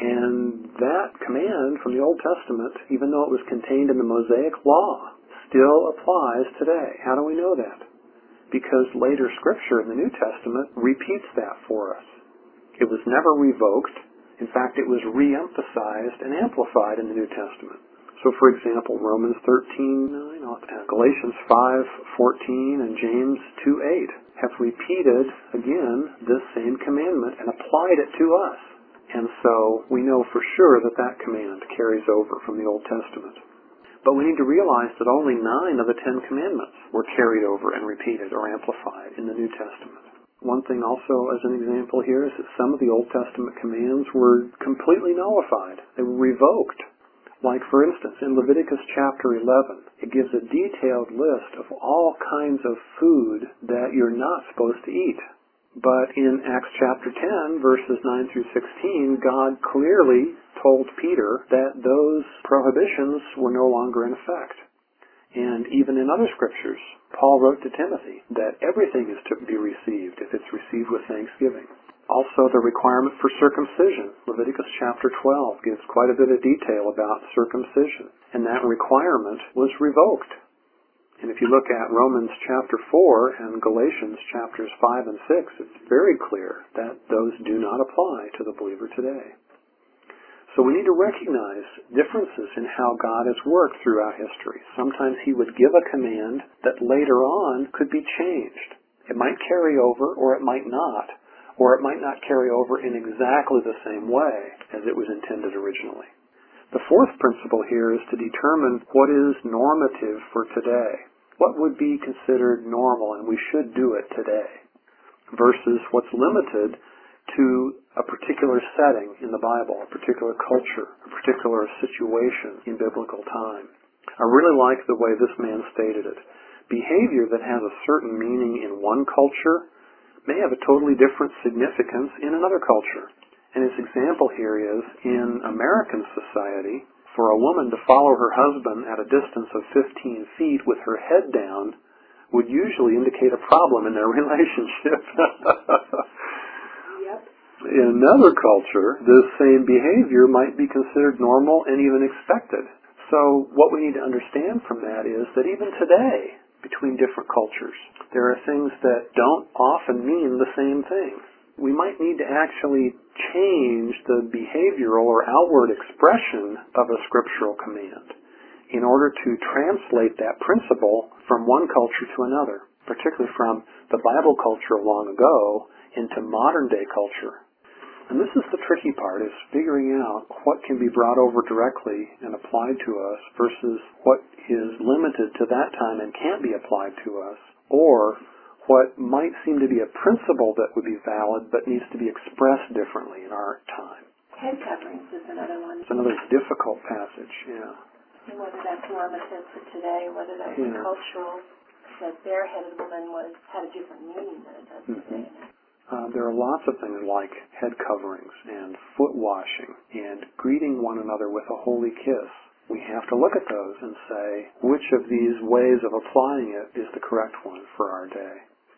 And that command from the Old Testament, even though it was contained in the Mosaic Law, still applies today. How do we know that? Because later Scripture in the New Testament repeats that for us. It was never revoked. In fact, it was re-emphasized and amplified in the New Testament. So, for example, Romans thirteen nine, Galatians five fourteen, and James two eight have repeated, again, this same commandment and applied it to us. And so we know for sure that that command carries over from the Old Testament. But we need to realize that only nine of the Ten Commandments were carried over and repeated or amplified in the New Testament. One thing also as an example here is that some of the Old Testament commands were completely nullified. They were revoked. Like, for instance, in Leviticus chapter eleven, it gives a detailed list of all kinds of food that you're not supposed to eat. But in Acts chapter ten, verses nine through sixteen, God clearly told Peter that those prohibitions were no longer in effect. And even in other scriptures, Paul wrote to Timothy that everything is to be received if it's received with thanksgiving. Also, the requirement for circumcision. Leviticus chapter twelve gives quite a bit of detail about circumcision, and that requirement was revoked. And if you look at Romans chapter four and Galatians chapters five and six, it's very clear that those do not apply to the believer today. So we need to recognize differences in how God has worked throughout history. Sometimes he would give a command that later on could be changed. It might carry over or it might not, or it might not carry over in exactly the same way as it was intended originally. The fourth principle here is to determine what is normative for today. What would be considered normal and we should do it today versus what's limited to a particular setting in the Bible, a particular culture, a particular situation in biblical time. I really like the way this man stated it. Behavior that has a certain meaning in one culture may have a totally different significance in another culture. And his example here is, in American society, for a woman to follow her husband at a distance of fifteen feet with her head down would usually indicate a problem in their relationship. In another culture, this same behavior might be considered normal and even expected. So what we need to understand from that is that even today, between different cultures, there are things that don't often mean the same thing. We might need to actually change the behavioral or outward expression of a scriptural command in order to translate that principle from one culture to another, particularly from the Bible culture long ago into modern day culture. And this is the tricky part, is figuring out what can be brought over directly and applied to us versus what is limited to that time and can't be applied to us, or what might seem to be a principle that would be valid but needs to be expressed differently in our time. Head coverings is another one. It's another difficult passage, yeah. And whether that's normative for today, whether that's yeah. cultural, that bareheaded woman was had a different meaning than it does mm-hmm. today. Uh, there are lots of things like head coverings and foot washing and greeting one another with a holy kiss. We have to look at those and say, which of these ways of applying it is the correct one for our day?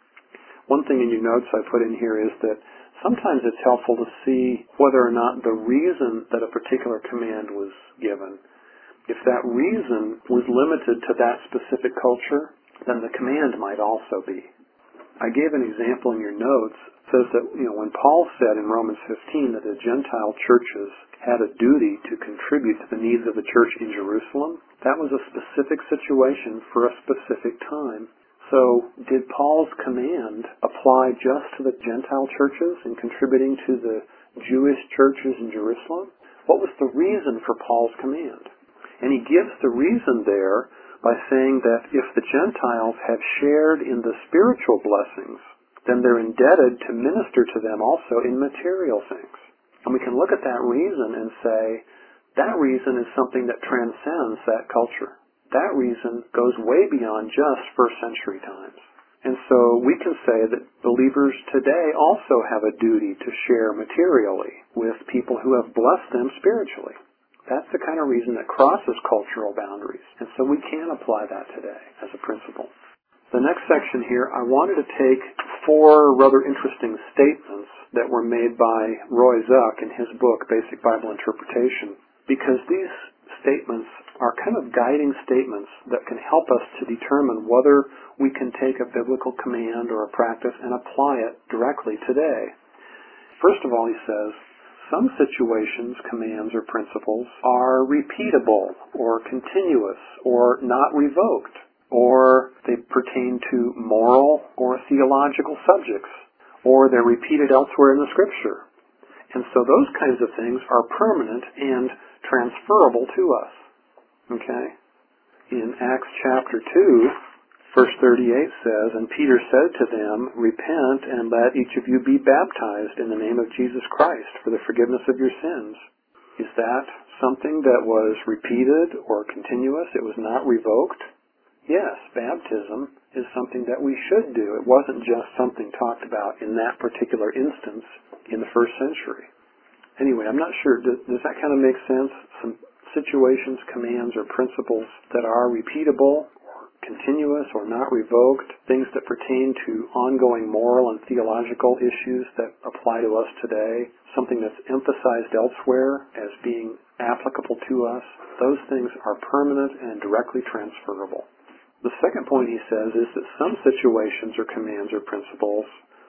One thing in your notes I put in here is that sometimes it's helpful to see whether or not the reason that a particular command was given, if that reason was limited to that specific culture, then the command might also be. I gave an example in your notes. It says that, you know, when Paul said in Romans fifteen that the Gentile churches had a duty to contribute to the needs of the church in Jerusalem, that was a specific situation for a specific time. So did Paul's command apply just to the Gentile churches in contributing to the Jewish churches in Jerusalem? What was the reason for Paul's command? And he gives the reason there by saying that if the Gentiles have shared in the spiritual blessings, then they're indebted to minister to them also in material things. And we can look at that reason and say, that reason is something that transcends that culture. That reason goes way beyond just first century times. And so we can say that believers today also have a duty to share materially with people who have blessed them spiritually. That's the kind of reason that crosses cultural boundaries. And so we can apply that today as a principle. The next section here, I wanted to take four rather interesting statements that were made by Roy Zuck in his book, Basic Bible Interpretation, because these statements are kind of guiding statements that can help us to determine whether we can take a biblical command or a practice and apply it directly today. First of all, he says, some situations, commands, or principles are repeatable or continuous or not revoked, or they pertain to moral or theological subjects, or they're repeated elsewhere in the Scripture. And so those kinds of things are permanent and transferable to us. Okay? In Acts chapter two, verse thirty-eight says, "And Peter said to them, Repent, and let each of you be baptized in the name of Jesus Christ for the forgiveness of your sins." Is that something that was repeated or continuous? It was not revoked? Yes, baptism is something that we should do. It wasn't just something talked about in that particular instance in the first century. Anyway, I'm not sure. Does, does that kind of make sense? Some situations, commands, or principles that are repeatable, or continuous, or not revoked, things that pertain to ongoing moral and theological issues that apply to us today, something that's emphasized elsewhere as being applicable to us, those things are permanent and directly transferable. The second point he says is that some situations or commands or principles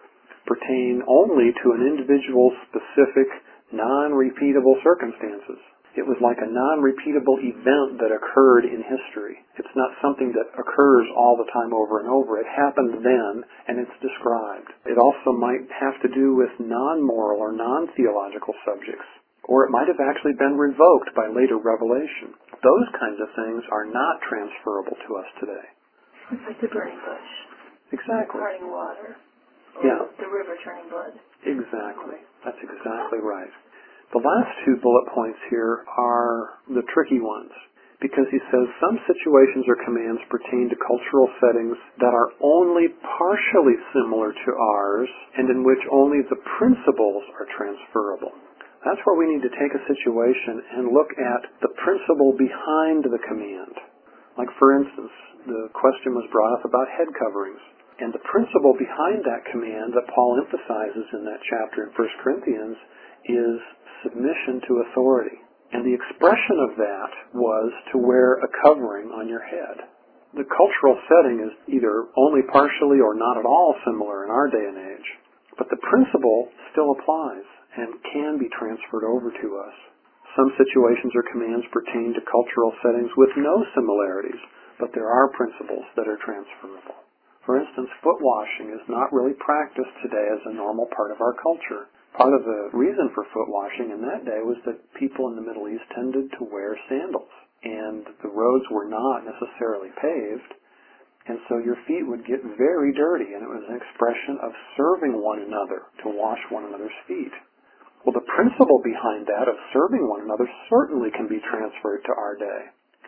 pertain only to an individual's specific non-repeatable circumstances. It was like a non-repeatable event that occurred in history. It's not something that occurs all the time over and over. It happened then, and it's described. It also might have to do with non-moral or non-theological subjects, or it might have actually been revoked by later revelation. Those kinds of things are not transferable to us today. It's like the burning bush. Exactly. The burning water. Or Yeah. the river turning blood. Exactly. That's exactly right. The last two bullet points here are the tricky ones, because he says some situations or commands pertain to cultural settings that are only partially similar to ours and in which only the principles are transferable. That's where we need to take a situation and look at the principle behind the command. Like, for instance, the question was brought up about head coverings. And the principle behind that command that Paul emphasizes in that chapter in First Corinthians is submission to authority. And the expression of that was to wear a covering on your head. The cultural setting is either only partially or not at all similar in our day and age, but the principle still applies and can be transferred over to us. Some situations or commands pertain to cultural settings with no similarities, but there are principles that are transferable. For instance, foot washing is not really practiced today as a normal part of our culture. Part of the reason for foot washing in that day was that people in the Middle East tended to wear sandals, and the roads were not necessarily paved, and so your feet would get very dirty, and it was an expression of serving one another to wash one another's feet. Well, the principle behind that of serving one another certainly can be transferred to our day.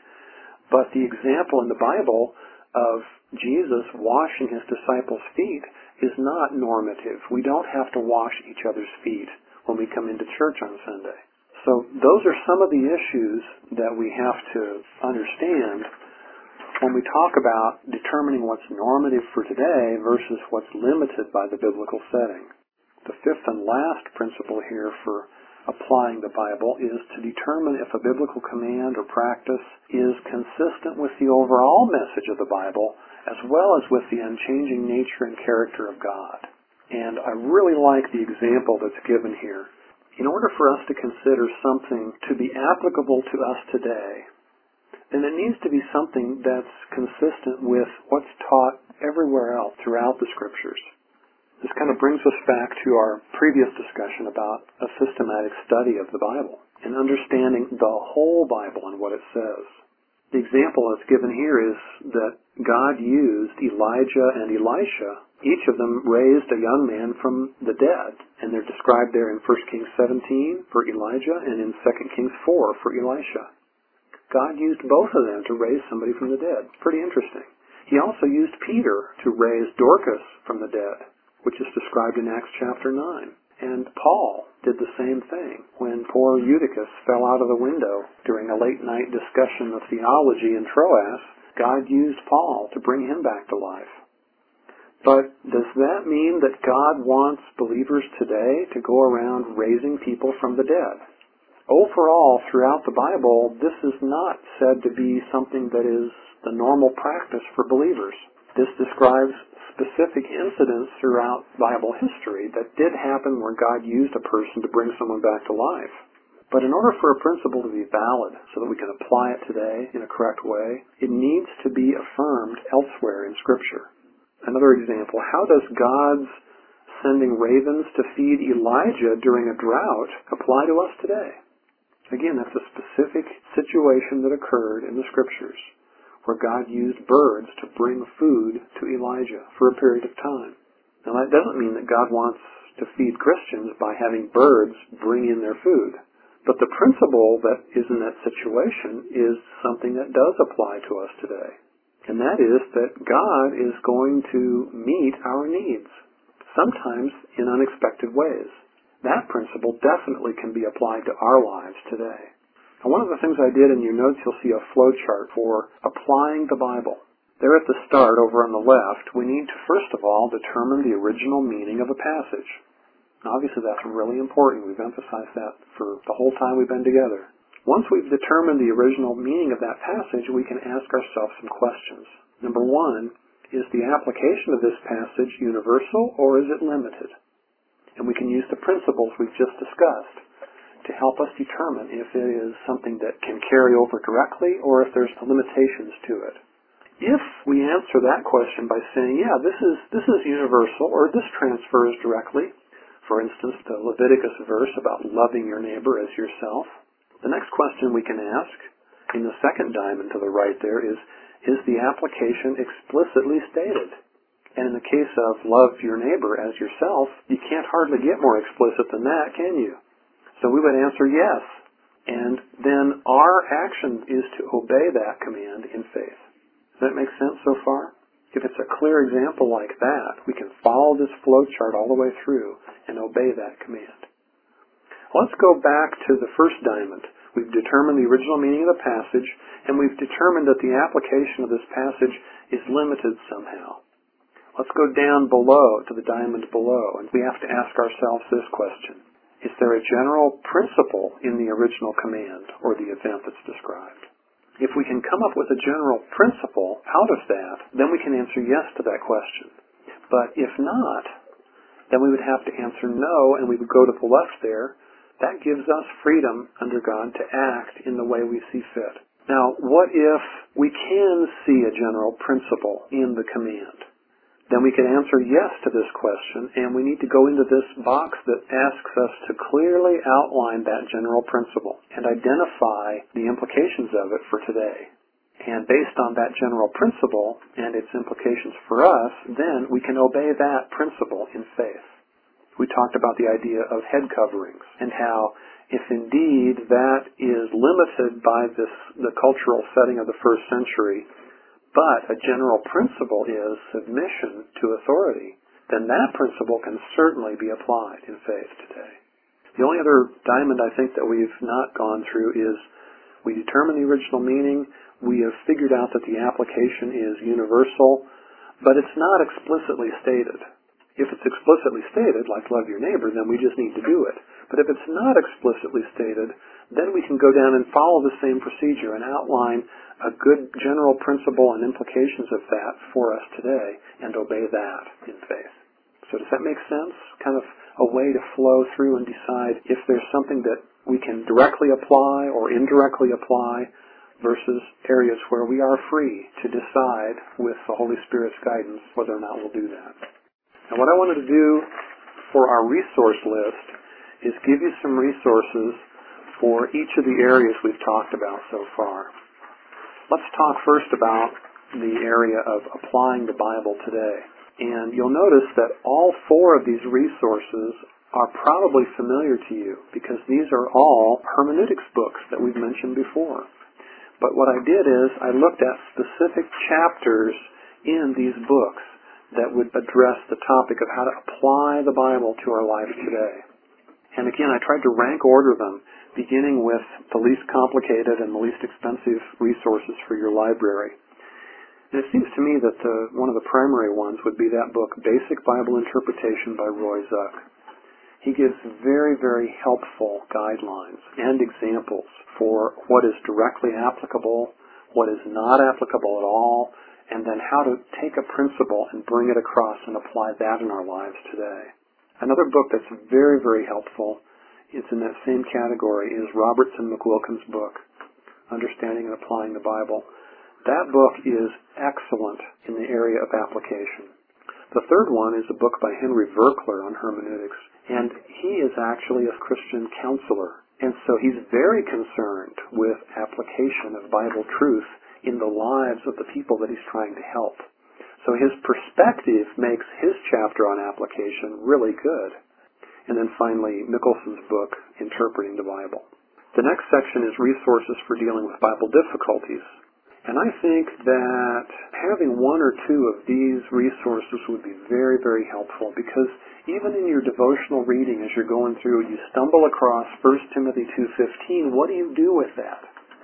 But the example in the Bible of Jesus washing his disciples' feet is not normative. We don't have to wash each other's feet when we come into church on Sunday. So those are some of the issues that we have to understand when we talk about determining what's normative for today versus what's limited by the biblical setting. The fifth and last principle here for applying the Bible is to determine if a biblical command or practice is consistent with the overall message of the Bible as well as with the unchanging nature and character of God. And I really like the example that's given here. In order for us to consider something to be applicable to us today, then it needs to be something that's consistent with what's taught everywhere else throughout the Scriptures. This kind of brings us back to our previous discussion about a systematic study of the Bible and understanding the whole Bible and what it says. The example that's given here is that God used Elijah and Elisha. Each of them raised a young man from the dead, and they're described there in First Kings seventeen for Elijah and in Second Kings four for Elisha. God used both of them to raise somebody from the dead. Pretty interesting. He also used Peter to raise Dorcas from the dead, which is described in Acts chapter nine. And Paul did the same thing when poor Eutychus fell out of the window during a late-night discussion of theology in Troas. God used Paul to bring him back to life. But does that mean that God wants believers today to go around raising people from the dead? Overall, throughout the Bible, this is not said to be something that is the normal practice for believers. This describes specific incidents throughout Bible history that did happen where God used a person to bring someone back to life. But in order for a principle to be valid so that we can apply it today in a correct way, it needs to be affirmed elsewhere in Scripture. Another example, how does God's sending ravens to feed Elijah during a drought apply to us today? Again, that's a specific situation that occurred in the Scriptures, where God used birds to bring food to Elijah for a period of time. Now, that doesn't mean that God wants to feed Christians by having birds bring in their food. But the principle that is in that situation is something that does apply to us today. And that is that God is going to meet our needs, sometimes in unexpected ways. that principle definitely can be applied to our lives today. Now, one of the things I did in your notes, you'll see a flow chart for applying the Bible. There at the start, over on the left, we need to first of all determine the original meaning of a passage. Now, obviously that's really important. We've emphasized that for the whole time we've been together. Once we've determined the original meaning of that passage, we can ask ourselves some questions. Number one, is the application of this passage universal or is it limited? And we can use the principles we've just discussed to help us determine if it is something that can carry over directly or if there's limitations to it. If we answer that question by saying, yeah, this is this is universal or this transfers directly, for instance, the Leviticus verse about loving your neighbor as yourself, the next question we can ask in the second diamond to the right there is, is the application explicitly stated? And in the case of love your neighbor as yourself, you can't hardly get more explicit than that, can you? So we would answer yes. And then our action is to obey that command in faith. Does that make sense so far? If it's a clear example like that, we can follow this flow chart all the way through and obey that command. Let's go back to the first diamond. We've determined the original meaning of the passage, and we've determined that the application of this passage is limited somehow. Let's go down below to the diamond below, and we have to ask ourselves this question. Is there a general principle in the original command or the event that's described? If we can come up with a general principle out of that, then we can answer yes to that question. But if not, then we would have to answer no, and we would go to the left there. That gives us freedom under God to act in the way we see fit. Now, what if we can see a general principle in the command? Then we can answer yes to this question, and we need to go into this box that asks us to clearly outline that general principle and identify the implications of it for today. And based on that general principle and its implications for us, then we can obey that principle in faith. We talked about the idea of head coverings and how if indeed that is limited by this, the cultural setting of the first century, but a general principle is submission to authority, then that principle can certainly be applied in faith today. The only other diamond I think that we've not gone through is we determine the original meaning, we have figured out that the application is universal, but it's not explicitly stated. If it's explicitly stated, like love your neighbor, then we just need to do it. But if it's not explicitly stated, then we can go down and follow the same procedure and outline a good general principle and implications of that for us today and obey that in faith. So does that make sense? Kind of a way to flow through and decide if there's something that we can directly apply or indirectly apply versus areas where we are free to decide with the Holy Spirit's guidance whether or not we'll do that. Now what I wanted to do for our resource list is give you some resources for each of the areas we've talked about so far. Let's talk first about the area of applying the Bible today. And you'll notice that all four of these resources are probably familiar to you because these are all hermeneutics books that we've mentioned before. But what I did is I looked at specific chapters in these books that would address the topic of how to apply the Bible to our lives today. And again, I tried to rank order them, beginning with the least complicated and the least expensive resources for your library. And it seems to me that the, one of the primary ones would be that book, Basic Bible Interpretation by Roy Zuck. He gives very, very helpful guidelines and examples for what is directly applicable, what is not applicable at all, and then how to take a principle and bring it across and apply that in our lives today. Another book that's very, very helpful, it's in that same category, is Robertson McQuilkin's book, Understanding and Applying the Bible. That book is excellent in the area of application. The third one is a book by Henry Virkler on hermeneutics, and he is actually a Christian counselor, and so he's very concerned with application of Bible truth in the lives of the people that he's trying to help. So his perspective makes his chapter on application really good. And then finally, Mickelson's book, Interpreting the Bible. The next section is resources for dealing with Bible difficulties. And I think that having one or two of these resources would be very, very helpful, because even in your devotional reading as you're going through, you stumble across First Timothy two fifteen. What do you do with that?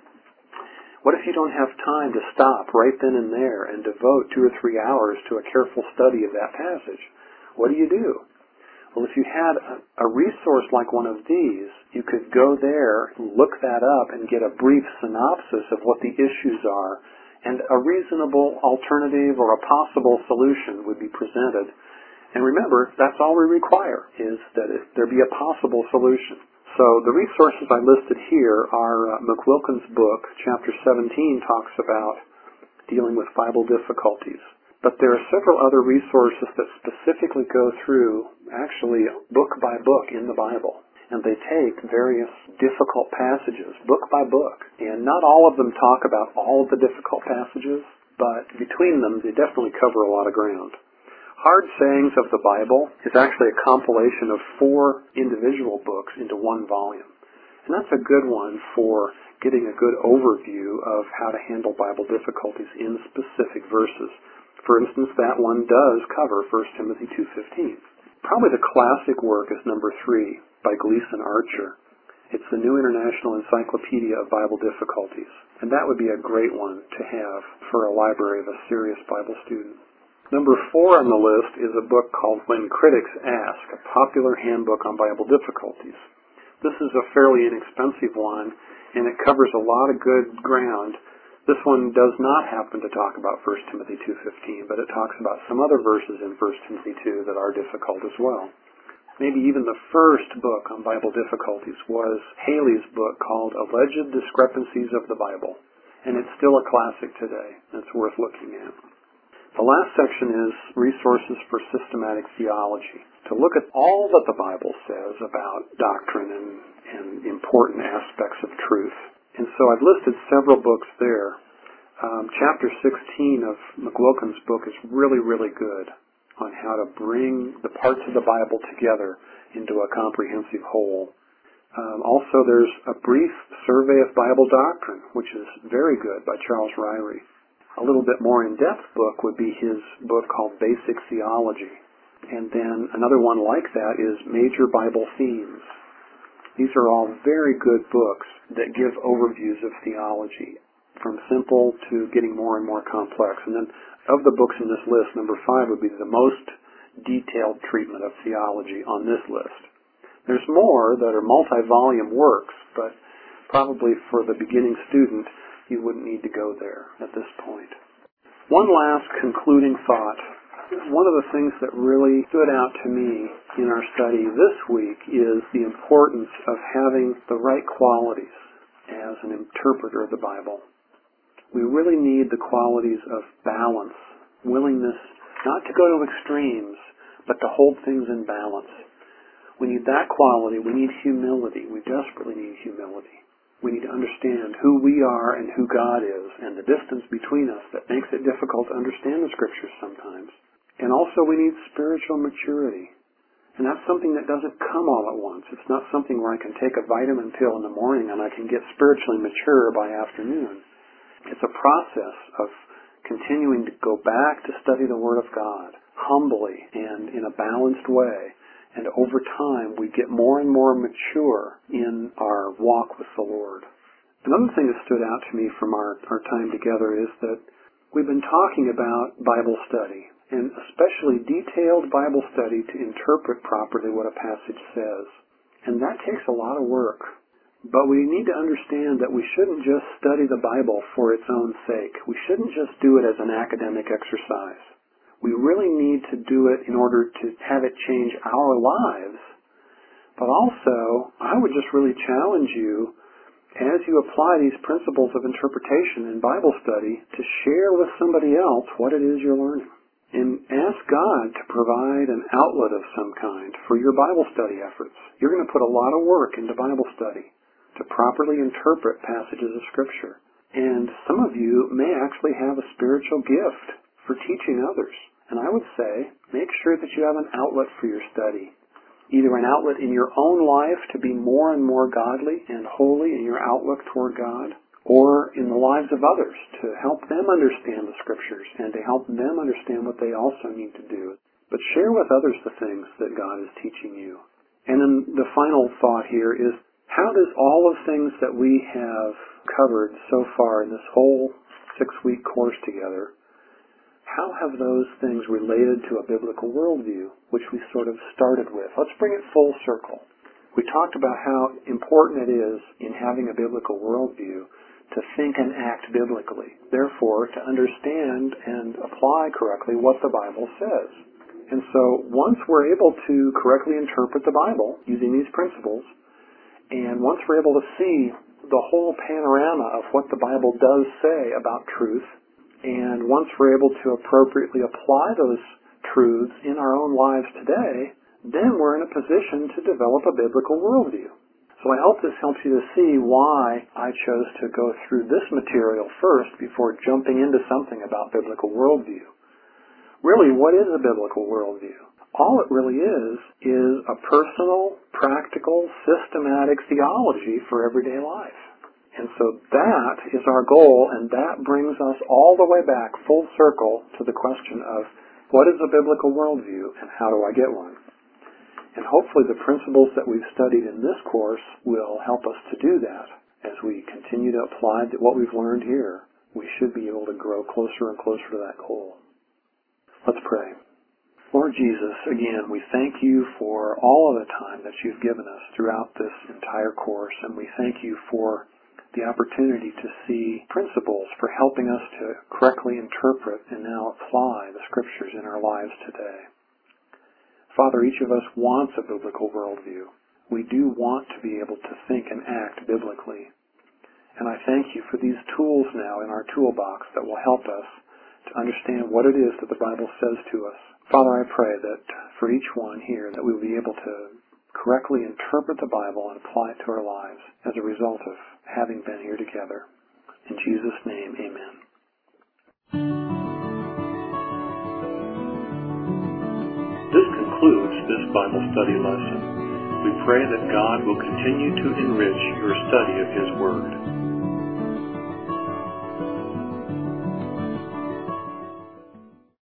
What if you don't have time to stop right then and there and devote two or three hours to a careful study of that passage? What do you do? Well, if you had a, a resource like one of these, you could go there, look that up, and get a brief synopsis of what the issues are, and a reasonable alternative or a possible solution would be presented. And remember, that's all we require, is that it, there be a possible solution. So the resources I listed here are uh, McQuilkin's book, chapter seventeen, talks about dealing with Bible difficulties. But there are several other resources that specifically go through, actually, book by book in the Bible. And they take various difficult passages, book by book. And not all of them talk about all of the difficult passages, but between them, they definitely cover a lot of ground. Hard Sayings of the Bible is actually a compilation of four individual books into one volume. And that's a good one for getting a good overview of how to handle Bible difficulties in specific verses. For instance, that one does cover First Timothy two fifteen. Probably the classic work is number three by Gleason Archer. It's the New International Encyclopedia of Bible Difficulties. And that would be a great one to have for a library of a serious Bible student. Number four on the list is a book called When Critics Ask, a popular handbook on Bible difficulties. This is a fairly inexpensive one, and it covers a lot of good ground. This one does not happen to talk about First Timothy two fifteen, but it talks about some other verses in First Timothy two that are difficult as well. Maybe even the first book on Bible difficulties was Haley's book called Alleged Discrepancies of the Bible, and it's still a classic today. It's worth looking at. The last section is resources for systematic theology, to look at all that the Bible says about doctrine and, and important aspects of truth. And so I've listed several books there. Um, chapter sixteen of McQuilkin's book is really, really good on how to bring the parts of the Bible together into a comprehensive whole. Um, also, there's a brief survey of Bible doctrine, which is very good, by Charles Ryrie. A little bit more in-depth book would be his book called Basic Theology. And then another one like that is Major Bible Themes. These are all very good books that give overviews of theology, from simple to getting more and more complex. And then of the books in this list, number five would be the most detailed treatment of theology on this list. There's more that are multi-volume works, but probably for the beginning student, you wouldn't need to go there at this point. One last concluding thought. One of the things that really stood out to me in our study this week is the importance of having the right qualities as an interpreter of the Bible. We really need the qualities of balance, willingness not to go to extremes, but to hold things in balance. We need that quality. We need humility. We desperately need humility. We need to understand who we are and who God is, and the distance between us that makes it difficult to understand the Scriptures sometimes. And also we need spiritual maturity. And that's something that doesn't come all at once. It's not something where I can take a vitamin pill in the morning and I can get spiritually mature by afternoon. It's a process of continuing to go back to study the Word of God humbly and in a balanced way. And over time, we get more and more mature in our walk with the Lord. Another thing that stood out to me from our, our time together is that we've been talking about Bible study, and especially detailed Bible study to interpret properly what a passage says. And that takes a lot of work. But we need to understand that we shouldn't just study the Bible for its own sake. We shouldn't just do it as an academic exercise. We really need to do it in order to have it change our lives. But also, I would just really challenge you, as you apply these principles of interpretation in Bible study, to share with somebody else what it is you're learning. And ask God to provide an outlet of some kind for your Bible study efforts. You're going to put a lot of work into Bible study to properly interpret passages of Scripture. And some of you may actually have a spiritual gift for teaching others. And I would say, make sure that you have an outlet for your study. Either an outlet in your own life to be more and more godly and holy in your outlook toward God, or in the lives of others to help them understand the Scriptures and to help them understand what they also need to do. But share with others the things that God is teaching you. And then the final thought here is, how does all of things that we have covered so far in this whole six-week course together, how have those things related to a biblical worldview, which we sort of started with? Let's bring it full circle. We talked about how important it is in having a biblical worldview to think and act biblically. Therefore, to understand and apply correctly what the Bible says. And so once we're able to correctly interpret the Bible using these principles, and once we're able to see the whole panorama of what the Bible does say about truth, and once we're able to appropriately apply those truths in our own lives today, then we're in a position to develop a biblical worldview. So I hope this helps you to see why I chose to go through this material first before jumping into something about biblical worldview. Really, what is a biblical worldview? All it really is is a personal, practical, systematic theology for everyday life. And so that is our goal, and that brings us all the way back full circle to the question of what is a biblical worldview and how do I get one? And hopefully the principles that we've studied in this course will help us to do that. As we continue to apply what we've learned here, we should be able to grow closer and closer to that goal. Let's pray. Lord Jesus, again, we thank you for all of the time that you've given us throughout this entire course, and we thank you for the opportunity to see principles for helping us to correctly interpret and now apply the Scriptures in our lives today. Father, each of us wants a biblical worldview. We do want to be able to think and act biblically. And I thank you for these tools now in our toolbox that will help us to understand what it is that the Bible says to us. Father, I pray that for each one here that we will be able to correctly interpret the Bible and apply it to our lives as a result of having been here together. In Jesus' name, amen. This concludes this Bible study lesson. We pray that God will continue to enrich your study of His Word.